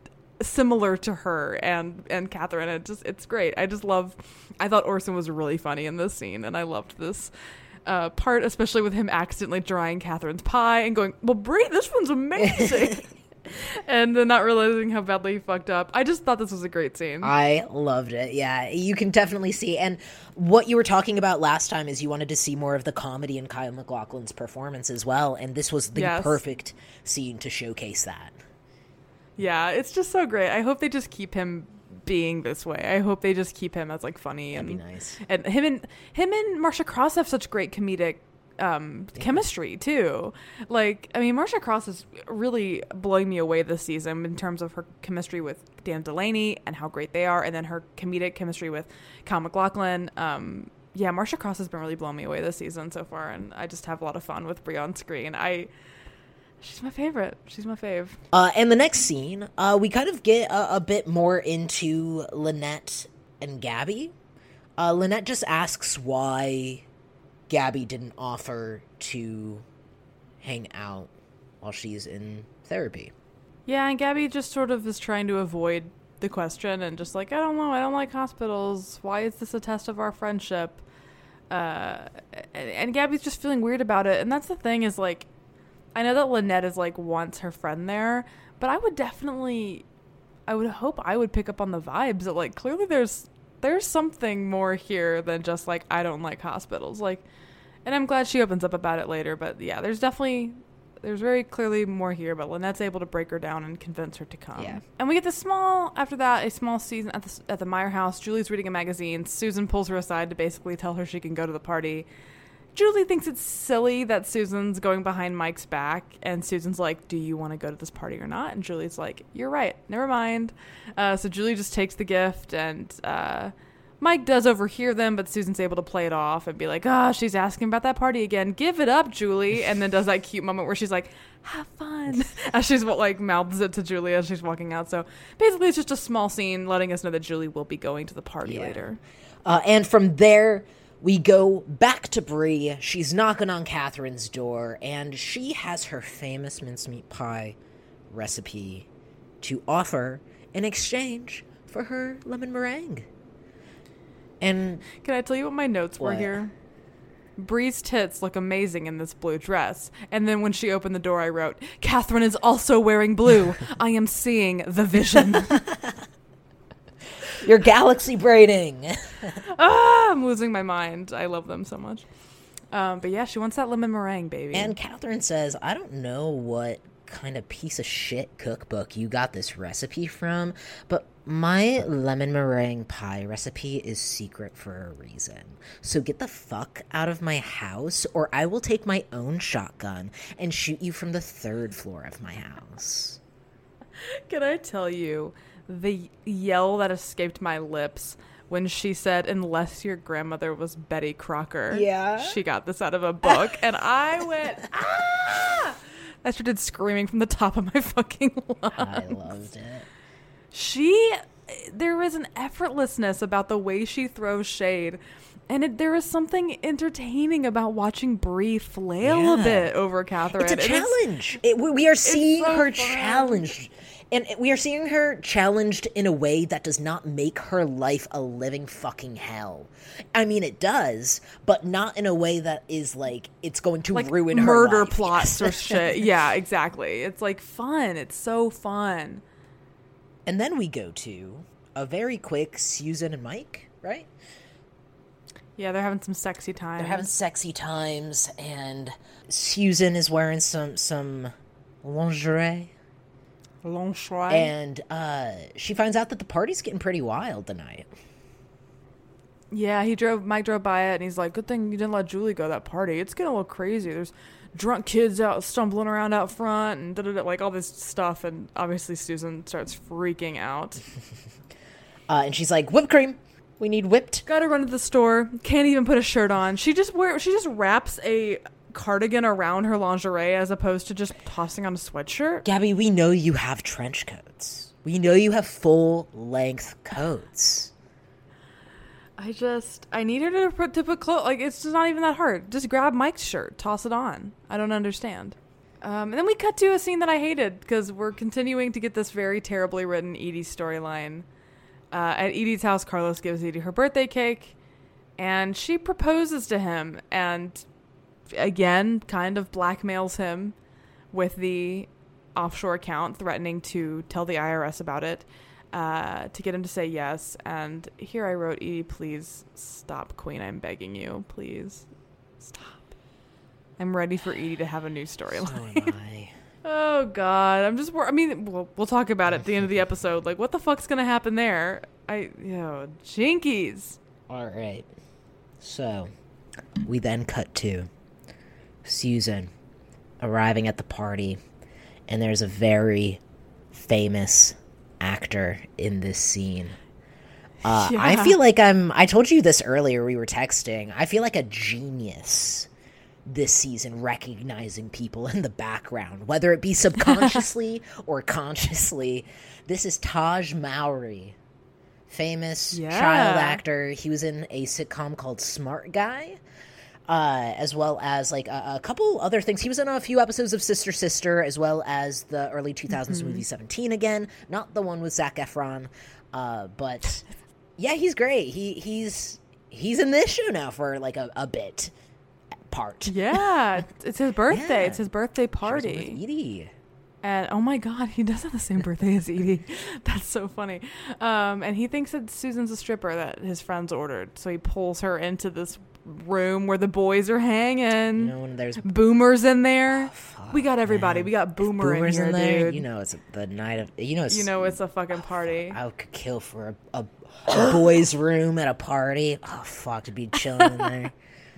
similar to her and and Catherine. It just it's great. I just love. I thought Orson was really funny in this scene, and I loved this uh, part, especially with him accidentally drying Catherine's pie and going, "Well, Brie, this one's amazing." And then not realizing how badly he fucked up. I just thought this was a great scene. I loved it. Yeah, you can definitely see. And what you were talking about last time is you wanted to see more of the comedy in Kyle MacLachlan's performance as well. And this was the Yes. perfect scene to showcase that. Yeah, it's just so great. I hope they just keep him being this way. I hope they just keep him as like funny. That'd and be nice. And him and him and Marcia Cross have such great comedic um yeah. chemistry too. Like, I mean, Marcia Cross is really blowing me away this season in terms of her chemistry with Dan Delaney and how great they are, and then her comedic chemistry with Kyle MacLachlan. Um yeah, Marcia Cross has been really blowing me away this season so far, and I just have a lot of fun with Brie on screen. I She's my favorite. She's my fave. Uh, and the next scene, uh, we kind of get a, a bit more into Lynette and Gabby. Uh, Lynette just asks why Gabby didn't offer to hang out while she's in therapy. Yeah, and Gabby just sort of is trying to avoid the question and just like, I don't know, I don't like hospitals. Why is this a test of our friendship? Uh, and, and Gabby's just feeling weird about it. And that's the thing is like, I know that Lynette is like wants her friend there, but I would definitely, I would hope I would pick up on the vibes that like clearly there's there's something more here than just like I don't like hospitals. Like, and I'm glad she opens up about it later. But yeah, there's definitely there's very clearly more here. But Lynette's able to break her down and convince her to come. Yeah. And we get this small after that a small season at the at the Meyer house. Julie's reading a magazine. Susan pulls her aside to basically tell her she can go to the party. Julie thinks it's silly that Susan's going behind Mike's back, and Susan's like, do you want to go to this party or not? And Julie's like, you're right, never mind. Uh, so Julie just takes the gift, and uh, Mike does overhear them, but Susan's able to play it off and be like, ah, oh, she's asking about that party again. Give it up, Julie. And then does that cute moment where she's like, have fun, as she's like mouths it to Julie as she's walking out. So basically it's just a small scene letting us know that Julie will be going to the party yeah. later. Uh, and from there, we go back to Brie. She's knocking on Catherine's door, and she has her famous mincemeat pie recipe to offer in exchange for her lemon meringue. And can I tell you what my notes what? were here? Brie's tits look amazing in this blue dress. And then when she opened the door, I wrote, Catherine is also wearing blue. I am seeing the vision. You're galaxy braiding. ah, I'm losing my mind. I love them so much. Um, but yeah, she wants that lemon meringue, baby. And Catherine says, I don't know what kind of piece of shit cookbook you got this recipe from, but my lemon meringue pie recipe is secret for a reason. So get the fuck out of my house, or I will take my own shotgun and shoot you from the third floor of my house. Can I tell you the yell that escaped my lips when she said, unless your grandmother was Betty Crocker, yeah, she got this out of a book. And I went, ah! I started screaming from the top of my fucking lungs. I loved it. She, there is an effortlessness about the way she throws shade. And it, there is something entertaining about watching Brie flail yeah. a bit over Catherine. It's a challenge. It, we are seeing so her fun. challenged. And we are seeing her challenged in a way that does not make her life a living fucking hell. I mean, it does, but not in a way that is like, it's going to like ruin her murder life. plots Yes. or shit. Yeah, exactly. It's like fun. It's so fun. And then we go to a very quick Susan and Mike, right? Yeah, they're having some sexy times. They're having sexy times, and Susan is wearing some, some lingerie. Lingerie. And uh, she finds out that the party's getting pretty wild tonight. Yeah, he drove. Mike drove by it, and he's like, "Good thing you didn't let Julie go to that party. It's getting a little crazy. There's drunk kids out stumbling around out front, and da da da, like all this stuff." And obviously, Susan starts freaking out. uh, and she's like, "Whipped cream. We need whipped." Got to run to the store. Can't even put a shirt on. She just wear. She just wraps a cardigan around her lingerie as opposed to just tossing on a sweatshirt. Gabby, we know you have trench coats. We know you have full length coats. I just, I need her to put, to put clothes, like, it's just not even that hard. Just grab Mike's shirt, toss it on. I don't understand. Um, and then we cut to a scene that I hated because we're continuing to get this very terribly written Edie storyline. Uh, at Edie's house, Carlos gives Edie her birthday cake, and she proposes to him, and again, kind of blackmails him with the offshore account, threatening to tell the I R S about it, uh, to get him to say yes. And here I wrote, Edie, please stop, Queen. I'm begging you. Please stop. I'm ready for Edie to have a new storyline. So am I. Oh, God. I'm just, wor- I mean, we'll, we'll talk about it at the end of the episode. Like, what the fuck's going to happen there? I, you know, jinkies. All right. So, we then cut to Susan arriving at the party, and there's a very famous actor in this scene. Uh, Yeah. I feel like I'm, I told you this earlier, we were texting. I feel like a genius this season recognizing people in the background, whether it be subconsciously or consciously. This is Taj Mowry, famous Yeah. child actor. He was in a sitcom called Smart Guy, uh, as well as like a, a couple other things. He was in a few episodes of Sister Sister, as well as the early two thousands Mm-hmm. movie seventeen again, not the one with Zac Efron, uh, but yeah, he's great. He he's he's in this show now for like a, a bit part. Yeah. It's his birthday. Yeah. It's his birthday Shares it party. with Edie. And oh my God, he does have the same birthday as Edie. That's so funny. Um, and he thinks that Susan's a stripper that his friends ordered. So he pulls her into this room where the boys are hanging. You know, when there's Boomer's in there. fuck, we got everybody. man. We got Boomer boomers in in, here, there, dude. you know it's the night of you know it's You know it's a fucking party. I could kill for a, a, a boys' room at a party. Oh fuck, to be chilling in there.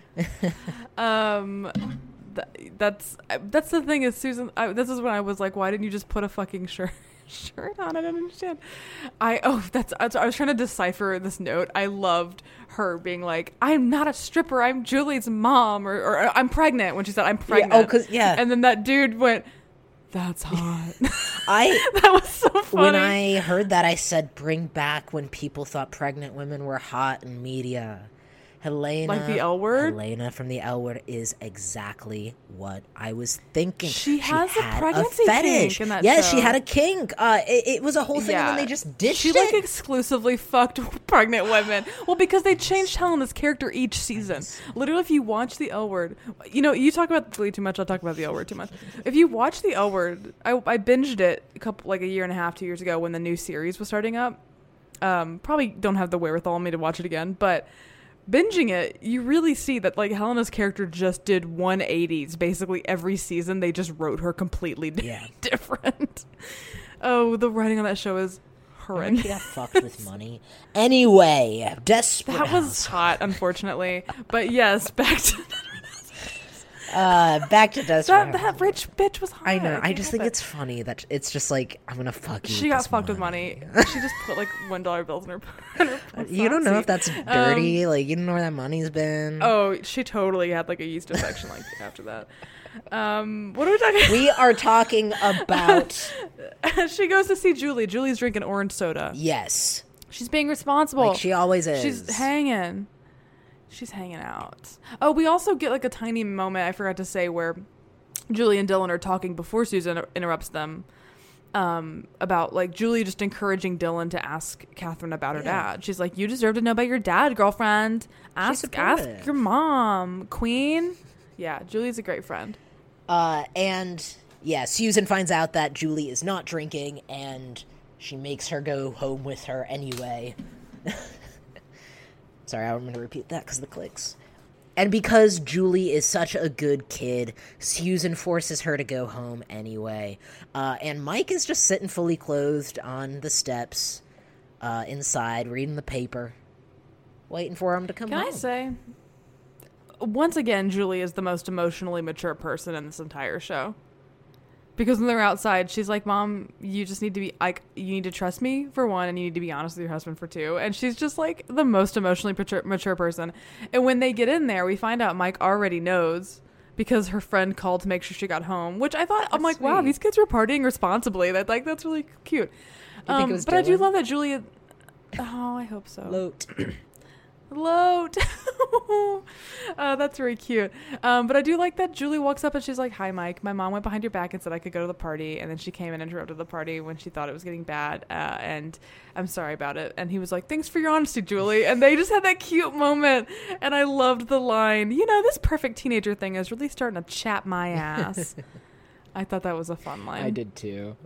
Um, th- that's that's the thing is Susan. I, this is when I was like, why didn't you just put a fucking shirt shirt on? I don't understand. I oh that's I was trying to decipher this note. I loved her being like, I'm not a stripper. I'm Julie's mom, or, or I'm pregnant when she said I'm pregnant. oh, 'cause- yeah. And then that dude went, that's hot. I That was so funny. when I heard that, I said, bring back when people thought pregnant women were hot in media. Helena, Like the L Word? Helena from the L Word is exactly what I was thinking. She has a had pregnancy fetish. kink in that yes, she show. had a kink. Uh, it, it was a whole thing, and then they just ditched she it. like exclusively fucked pregnant women. Well, because they changed Helena's character each season. Literally, if you watch the L Word, you know, you talk about Glee too much. I'll talk about the L Word too much. If you watch the L Word, I, I binged it a couple like a year and a half, two years ago when the new series was starting up. Um, probably don't have the wherewithal in me to watch it again, but binging it, you really see that like Helena's character just did one eighties basically every season. They just wrote her completely Yeah. different. Oh, the writing on that show is horrendous. She got fucked with money. Anyway, desperate. That was hot, unfortunately. But yes, back to uh, back to desperate. that. That rich bitch was hot. I know. I can't just help think it. it's funny that it's just like I'm gonna fuck you. She with got this fucked with money. She just put like one dollar bills in her. In her You don't know sock if that's seat. dirty. Um, like you don't know where that money's been. oh, she totally had like a yeast infection like after that. Um, what are we talking? We are talking about She goes to see Julie. Julie's drinking orange soda. yes, She's being responsible. like she always is. She's hanging. She's hanging out. Oh, we also get like a tiny moment I forgot to say where Julie and Dylan are talking before Susan interrupts them um, about like Julie just encouraging Dylan to ask Catherine about her Yeah. dad. She's like, you deserve to know about your dad, girlfriend. Ask ask supportive. your mom, queen. Yeah, Julie's a great friend. Uh, and yeah, Susan finds out that Julie is not drinking, and she makes her go home with her anyway. Sorry, I'm going to repeat that because of the clicks. And because Julie is such a good kid, Susan forces her to go home anyway. Uh, and Mike is just sitting fully clothed on the steps uh, inside, reading the paper, waiting for him to come Can home. I say, once again, Julie is the most emotionally mature person in this entire show. Because when they're outside, she's like, Mom, you just need to be, like, you need to trust me, for one, and you need to be honest with your husband, for two. And she's just, like, the most emotionally mature, mature person. And when they get in there, we find out Mike already knows because her friend called to make sure she got home, which I thought, I'm like, wow, sweet. these kids were partying responsibly. That, like, that's really cute. Do you think Um, it was but I do Dylan? love that Julie, oh, I hope so. Loat. Loat. uh, that's very cute. Um, but I do like that Julie walks up and she's like, "Hi, Mike. My mom went behind your back and said I could go to the party, and then she came and interrupted the party when she thought it was getting bad. Uh, and I'm sorry about it." And he was like, "Thanks for your honesty, Julie." And they just had that cute moment, and I loved the line. You know, this perfect teenager thing is really starting to chap my ass. I thought that was a fun line. I did too.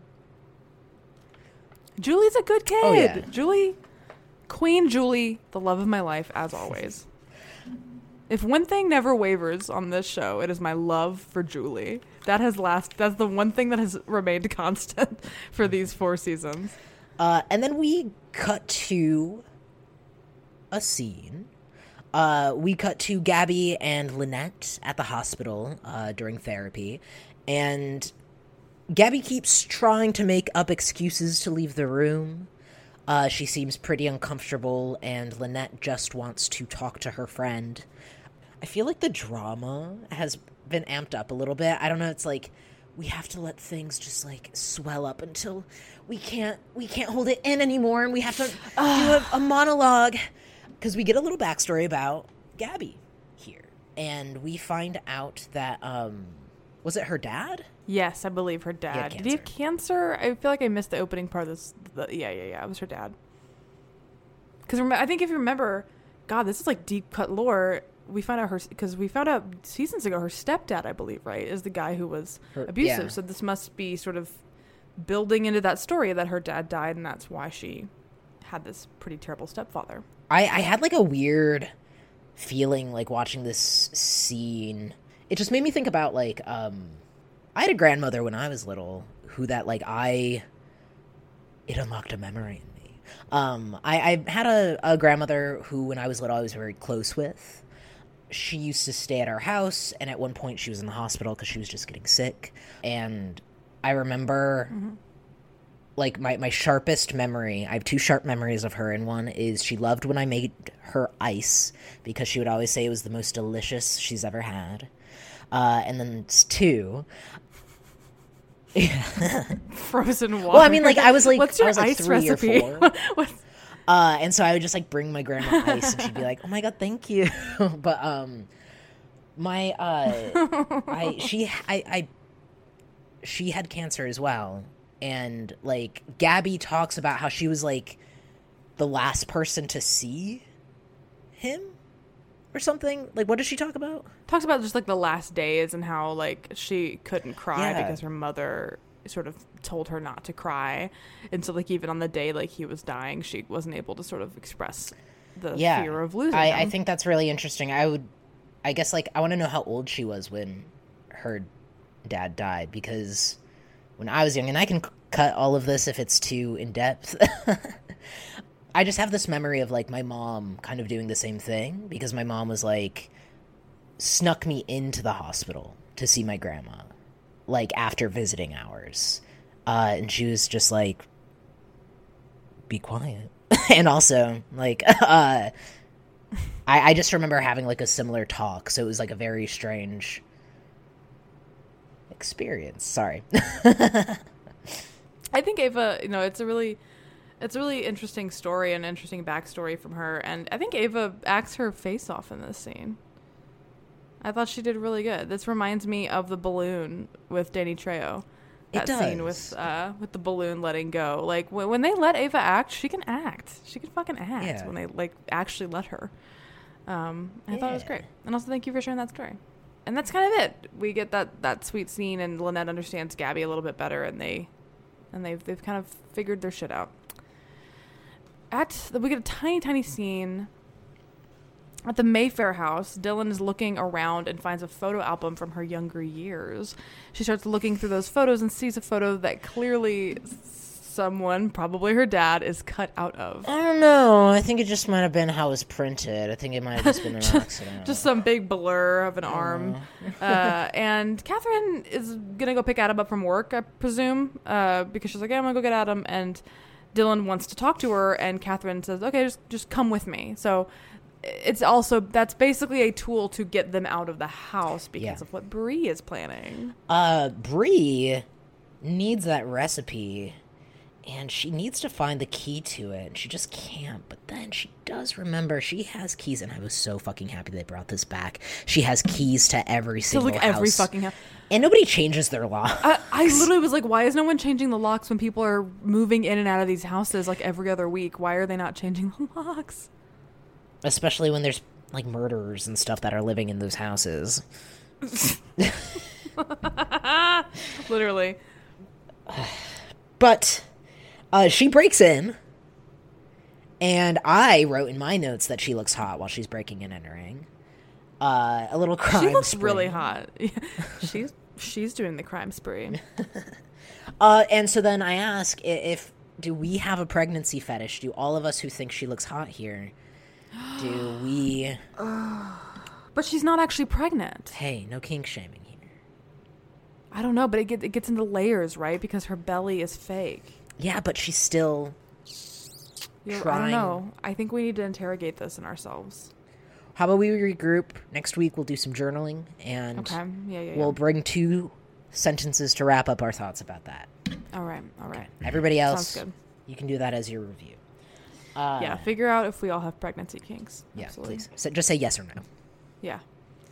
Julie's a good kid. Oh, yeah. Julie, Queen Julie, the love of my life, as always. If one thing never wavers on this show, it is my love for Julie. That has last. That's the one thing that has remained constant for these four seasons. Uh, and then we cut to a scene. Uh, we cut to Gabby and Lynette at the hospital uh, during therapy, and Gabby keeps trying to make up excuses to leave the room. Uh, she seems pretty uncomfortable, and Lynette just wants to talk to her friend. I feel like the drama has been amped up a little bit. I don't know, it's like we have to let things just like swell up until we can't we can't hold it in anymore, and we have to do a, a monologue. Because we get a little backstory about Gabby here, and we find out that, um, was it her dad? Yes, I believe her dad. Did he have cancer? I feel like I missed the opening part of this. The, yeah, yeah, yeah. It was her dad. Because I think if you remember, God, this is like deep cut lore. We found out her, because we found out seasons ago, her stepdad, I believe, right, is the guy who was her, abusive. Yeah. So this must be sort of building into that story that her dad died, and that's why she had this pretty terrible stepfather. I, I had like a weird feeling like watching this scene. It just made me think about like, um, I had a grandmother when I was little who that like I, it unlocked a memory in me. Um, I, I had a, a grandmother who when I was little I was very close with. She used to stay at our house, and at one point she was in the hospital because she was just getting sick. And I remember... Mm-hmm. Like, my, my sharpest memory, I have two sharp memories of her, and one is she loved when I made her ice, because she would always say it was the most delicious she's ever had. Uh, and then two... Frozen water. Well, I mean, like, I was like, What's your I was like ice three recipe? or four. uh, and so I would just, like, bring my grandma ice, and she'd be like, "Oh my God, thank you." But, um, my, uh, I, she, I, I, she had cancer as well. And, like, Gabby talks about how she was, like, the last person to see him or something. Like, what does she talk about? Talks about just, like, the last days and how, like, she couldn't cry yeah. because her mother sort of told her not to cry. And so, like, even on the day, like, he was dying, she wasn't able to sort of express the yeah. fear of losing I, him. I think that's really interesting. I would, I guess, like, I want to know how old she was when her dad died, because... when I was young, and I can c- cut all of this if it's too in-depth, I just have this memory of, like, my mom kind of doing the same thing, because my mom was, like, snuck me into the hospital to see my grandma, like, after visiting hours. Uh, and she was just like, "Be quiet." And also, like, uh, I, I just remember having, like, a similar talk, so it was, like, a very strange... experience. Sorry. I think Ava, you know, it's a really it's a really interesting story and interesting backstory from her, and I think Ava acts her face off in this scene. I thought she did really good. This reminds me of the balloon with Danny Trejo. That it does. scene with uh with the balloon letting go. Like w- when they let Ava act, she can act. She can fucking act yeah. when they like actually let her. Um, I yeah. thought it was great. And also thank you for sharing that story. And that's kind of it. We get that, that sweet scene, and Lynette understands Gabby a little bit better, and they and they've they've kind of figured their shit out. At the, we get a tiny tiny scene at the Mayfair house. Dylan is looking around and finds a photo album from her younger years. She starts looking through those photos and sees a photo that clearly someone, probably her dad, is cut out of. I don't know. I think it just might have been how it was printed. I think it might have just been an accident. Just some big blur of an arm. uh, and Catherine is going to go pick Adam up from work, I presume, uh, because she's like, "Yeah, I'm going to go get Adam." And Dylan wants to talk to her, and Catherine says, "Okay, just just come with me." So it's also, that's basically a tool to get them out of the house because yeah. of what Bree is planning. Uh, Bree needs that recipe. And she needs to find the key to it, and she just can't. But then she does remember she has keys, and I was so fucking happy they brought this back. She has keys to every So single like house. every fucking house. And nobody changes their lock. I, I literally was like, why is no one changing the locks when people are moving in and out of these houses like every other week? Why are they not changing the locks? Especially when there's like murderers and stuff that are living in those houses. Literally. But uh, she breaks in, and I wrote in my notes that she looks hot while she's breaking and entering. Uh, a little crime She looks spree. really hot. she's she's doing the crime spree. Uh, and so then I ask i- if, do we have a pregnancy fetish? Do all of us who think she looks hot here, do we... But she's not actually pregnant. Hey, no kink shaming here. I don't know, but it, get, it gets into layers, right? Because her belly is fake. Yeah, but she's still You know, I trying... don't know. I think we need to interrogate this in ourselves. How about we regroup? Next week we'll do some journaling, and Okay. Yeah, yeah, yeah. we'll bring two sentences to wrap up our thoughts about that. all right. All right. Everybody else, Sounds good. you can do that as your review. Uh, Yeah. Figure out if we all have pregnancy kinks. Yeah, Absolutely. please. So just say yes or no. Yeah.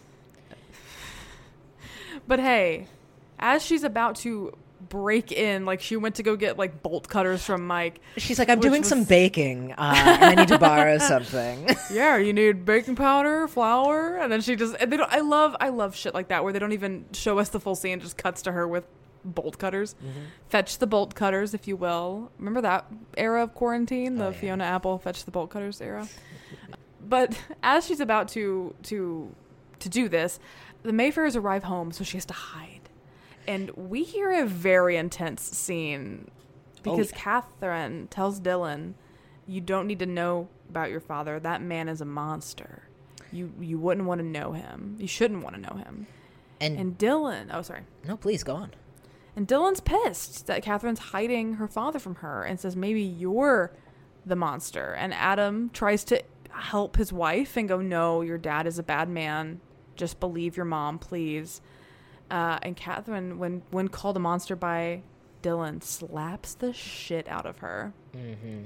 But hey, as she's about to break in, like she went to go get like bolt cutters from Mike. She's like, I'm Which doing was- some baking, uh, and I need to borrow something. Yeah, you need baking powder, flour, and then she just. And they don't. I love. I love shit like that where they don't even show us the full scene. Just cuts to her with bolt cutters. Mm-hmm. Fetch the bolt cutters, if you will. Remember that era of quarantine, the Oh, yeah. Fiona Apple fetch the bolt cutters era. But as she's about to to to do this, the Mayfairs arrive home, so she has to hide. And we hear a very intense scene because Oh, yeah. Catherine tells Dylan, "You don't need to know about your father. That man is a monster. You you wouldn't want to know him. You shouldn't want to know him." And, And Dylan, oh sorry. no, please go on. And Dylan's pissed that Catherine's hiding her father from her and says, maybe you're the monster. And Adam tries to help his wife and go, no, your dad is a bad man. Just believe your mom, please. Uh, and Catherine, when, when called a monster by Dylan, slaps the shit out of her. Mm-hmm.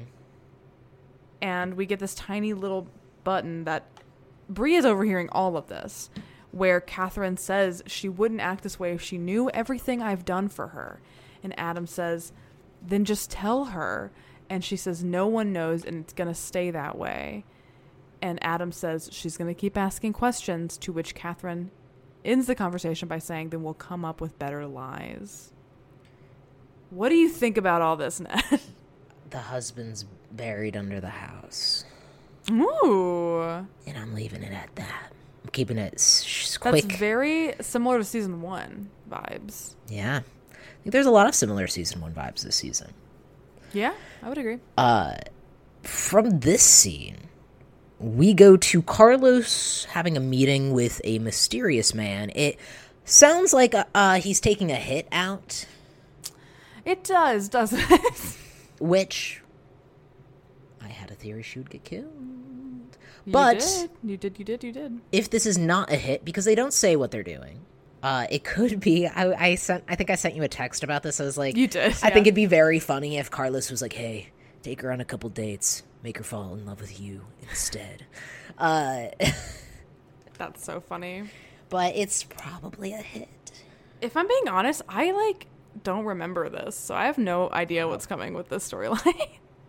And we get this tiny little button that Bree is overhearing all of this, where Catherine says she wouldn't act this way if she knew everything I've done for her. And Adam says, then just tell her. And she says, no one knows, and it's going to stay that way. And Adam says she's going to keep asking questions, to which Catherine ends the conversation by saying, then we'll come up with better lies. What do you think about all this, Ned? The husband's buried under the house, Ooh. and I'm leaving it at that. I'm keeping it s- That's quick. very similar to season one vibes. Yeah. I think there's a lot of similar season one vibes this season. Yeah, I would agree. Uh, from this scene, we go to Carlos having a meeting with a mysterious man. It sounds like uh, uh, he's taking a hit out, It does, doesn't it? which I had a theory she would get killed. You But did. You did, you did, you did. if this is not a hit, because they don't say what they're doing, uh, it could be. I, I sent. I think I sent you a text about this. I was like, You did, I yeah. think it'd be very funny if Carlos was like, "Hey, take her on a couple dates, make her fall in love with you instead." Uh, That's so funny. but it's probably a hit. If I'm being honest, I like don't remember this, so I have no idea what's coming with this storyline.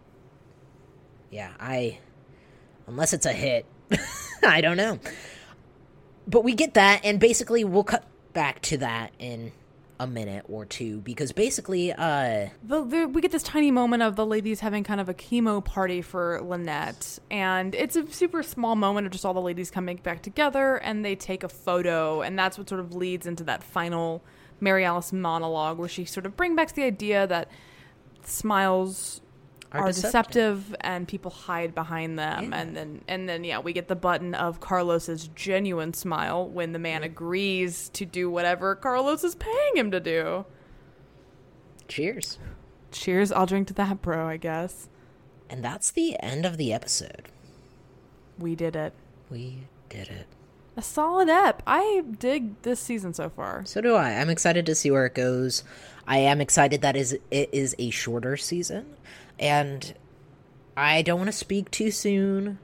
Yeah, I. Unless it's a hit, I don't know. But we get that, and basically we'll cut back to that in a minute or two, because basically, uh, the, the, we get this tiny moment of the ladies having kind of a chemo party for Lynette, and it's a super small moment of just all the ladies coming back together, and they take a photo, and that's what sort of leads into that final Mary Alice monologue, where she sort of brings back the idea that smiles Are are, deceptive. deceptive. and people hide behind them. Yeah. And then, and then, yeah, we get the button of Carlos's genuine smile when the man agrees to do whatever Carlos is paying him to do. cheers. Cheers, I'll drink to that, bro, I guess. And that's the end of the episode. We did it. We did it. A solid ep. I dig this season so far. So do I. I'm excited to see where it goes. I am excited that is it is a shorter season, and I don't want to speak too soon,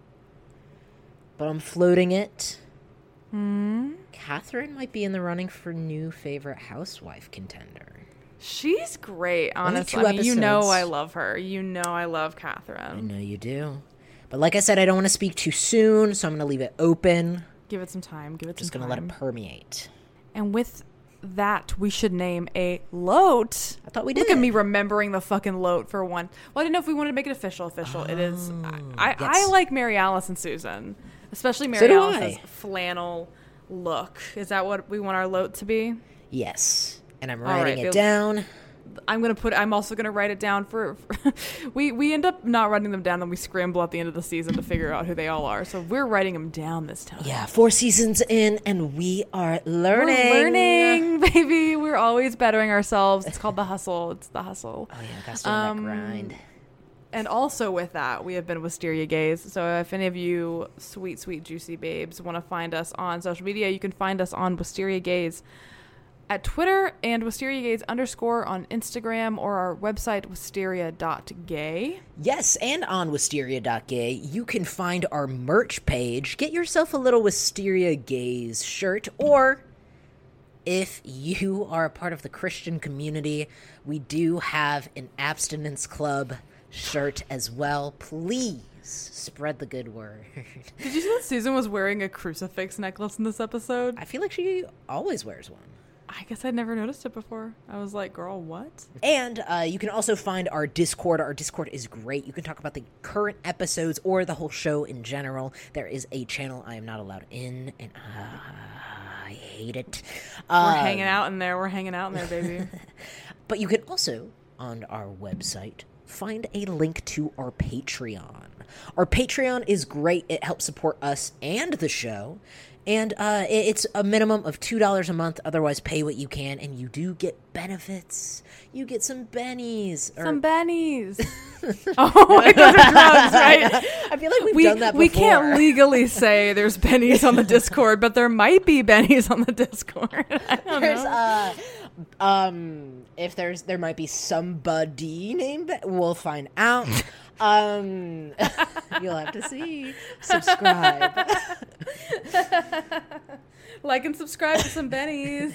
but I'm floating it. Hmm? Catherine might be in the running for new favorite housewife contender. She's great, honestly. two I mean, you know episodes. I love her. You know I love I Catherine. know you do. But like I said, I don't want to speak too soon, so I'm going to leave it open. Give it some time. Give it Just some going to time. let it permeate. And with that, we should name a loat. I thought we Look did. at me remembering the fucking loat for one. Well, I didn't know if we wanted to make it official. Official. it is. I, I, yes. I like Mary Alice and Susan, especially So Mary do Alice's I. flannel look. Is that what we want our loat to be? Yes. And I'm All right, writing it Bill- down. I'm gonna put. I'm also gonna write it down for. for we we end up not writing them down, then we scramble at the end of the season to figure out who they all are. So we're writing them down this time. Yeah, four seasons in, and we are learning. We're learning, baby. We're always bettering ourselves. It's called the hustle. It's the hustle. Oh, yeah, gotta stay Um, on that grind. And also with that, we have been Wisteria Gays. So if any of you sweet, sweet, juicy babes want to find us on social media, you can find us on Wisteria Gays at Twitter and Wisteria Gays underscore on Instagram, or our website, wisteria dot gay. Yes, and on wisteria dot gay, you can find our merch page. Get yourself a little Wisteria Gays shirt, or if you are a part of the Christian community, we do have an Abstinence Club shirt as well. Please spread the good word. Did you see that Susan was wearing a crucifix necklace in this episode? I feel like she always wears one. I guess I'd never noticed it before. I was like, girl, what? And uh, you can also find our Discord. Our Discord is great. You can talk about the current episodes or the whole show in general. There is a channel I am not allowed in, and uh, I hate it. We're Uh, hanging out in there. We're hanging out in there, baby. But you can also, on our website, find a link to our Patreon. Our Patreon is great. It helps support us and the show. And uh, it- it's a minimum of two dollars a month. Otherwise, pay what you can, and you do get benefits. You get some bennies. or- Some bennies. Oh, like those are drugs, right? I feel like we've we, done that before. we can't legally say there's bennies on the Discord, but there might be bennies on the Discord. I don't There's know. uh, um, if there's there might be somebody named. Ben- We'll find out. Um, you'll have to see. Subscribe. Like and subscribe to some bennies.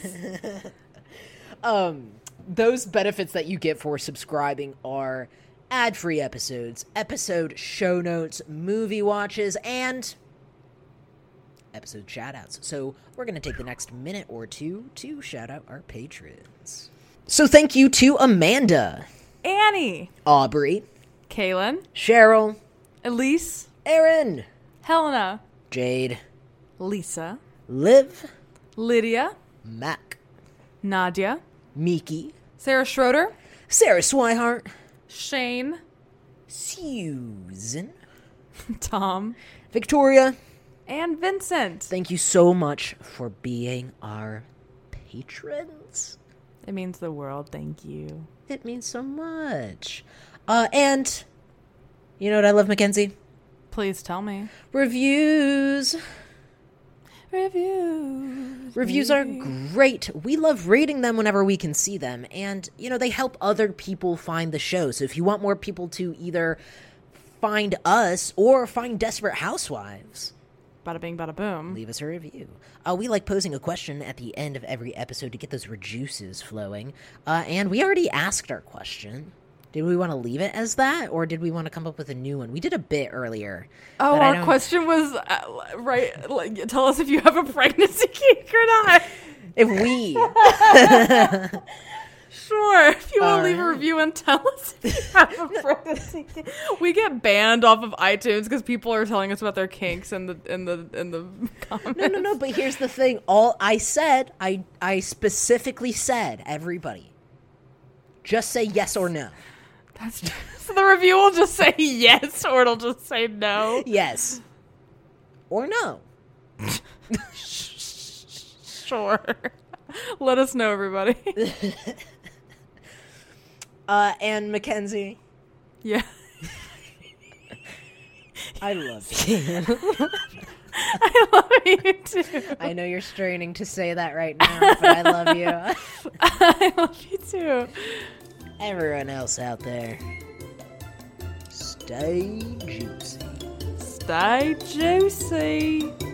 Um, those benefits that you get for subscribing are ad-free episodes, episode show notes, movie watches, and episode shout-outs. So we're going to take the next minute or two to shout out our patrons. So thank you to Amanda, Annie, Aubrey, Kaylin, Cheryl, Elise, Aaron, Helena, Jade, Lisa, Liv, Lydia, Mac, Nadia, Miki, Sarah Schroeder, Sarah Swihart, Shane, Susan, Tom, Victoria. and Vincent. Thank you so much for being our patrons. It means the world. Thank you. It means so much. Uh, and you know what I love, Mackenzie? Please tell me. Reviews. Reviews. Reviews are great. We love reading them whenever we can see them. And, you know, they help other people find the show. So if you want more people to either find us or find Desperate Housewives, Bada bing, bada boom. leave us a review. Uh, we like posing a question at the end of every episode to get those juices flowing. Uh, and we already asked our question. Did we want to leave it as that, or did we want to come up with a new one? We did a bit earlier. Oh, but I our don't- question was uh, right. Like, tell us if you have a pregnancy cake or not. If we... Sure. If you want to leave a Alright. review and tell us if you have a pregnancy cake. We get banned off of iTunes because people are telling us about their kinks in the in the in the comments. No, no, no, but here's the thing. All I said, I, I specifically said, everybody, just say yes or no. That's so the review will just say yes or it'll just say no. Yes. Or no. Sure. Let us know, everybody. Uh, and Mackenzie, Yeah. I love you. I I love you too. I know you're straining to say that right now, but I love you. I love you too. Everyone else out there, stay juicy. Stay juicy.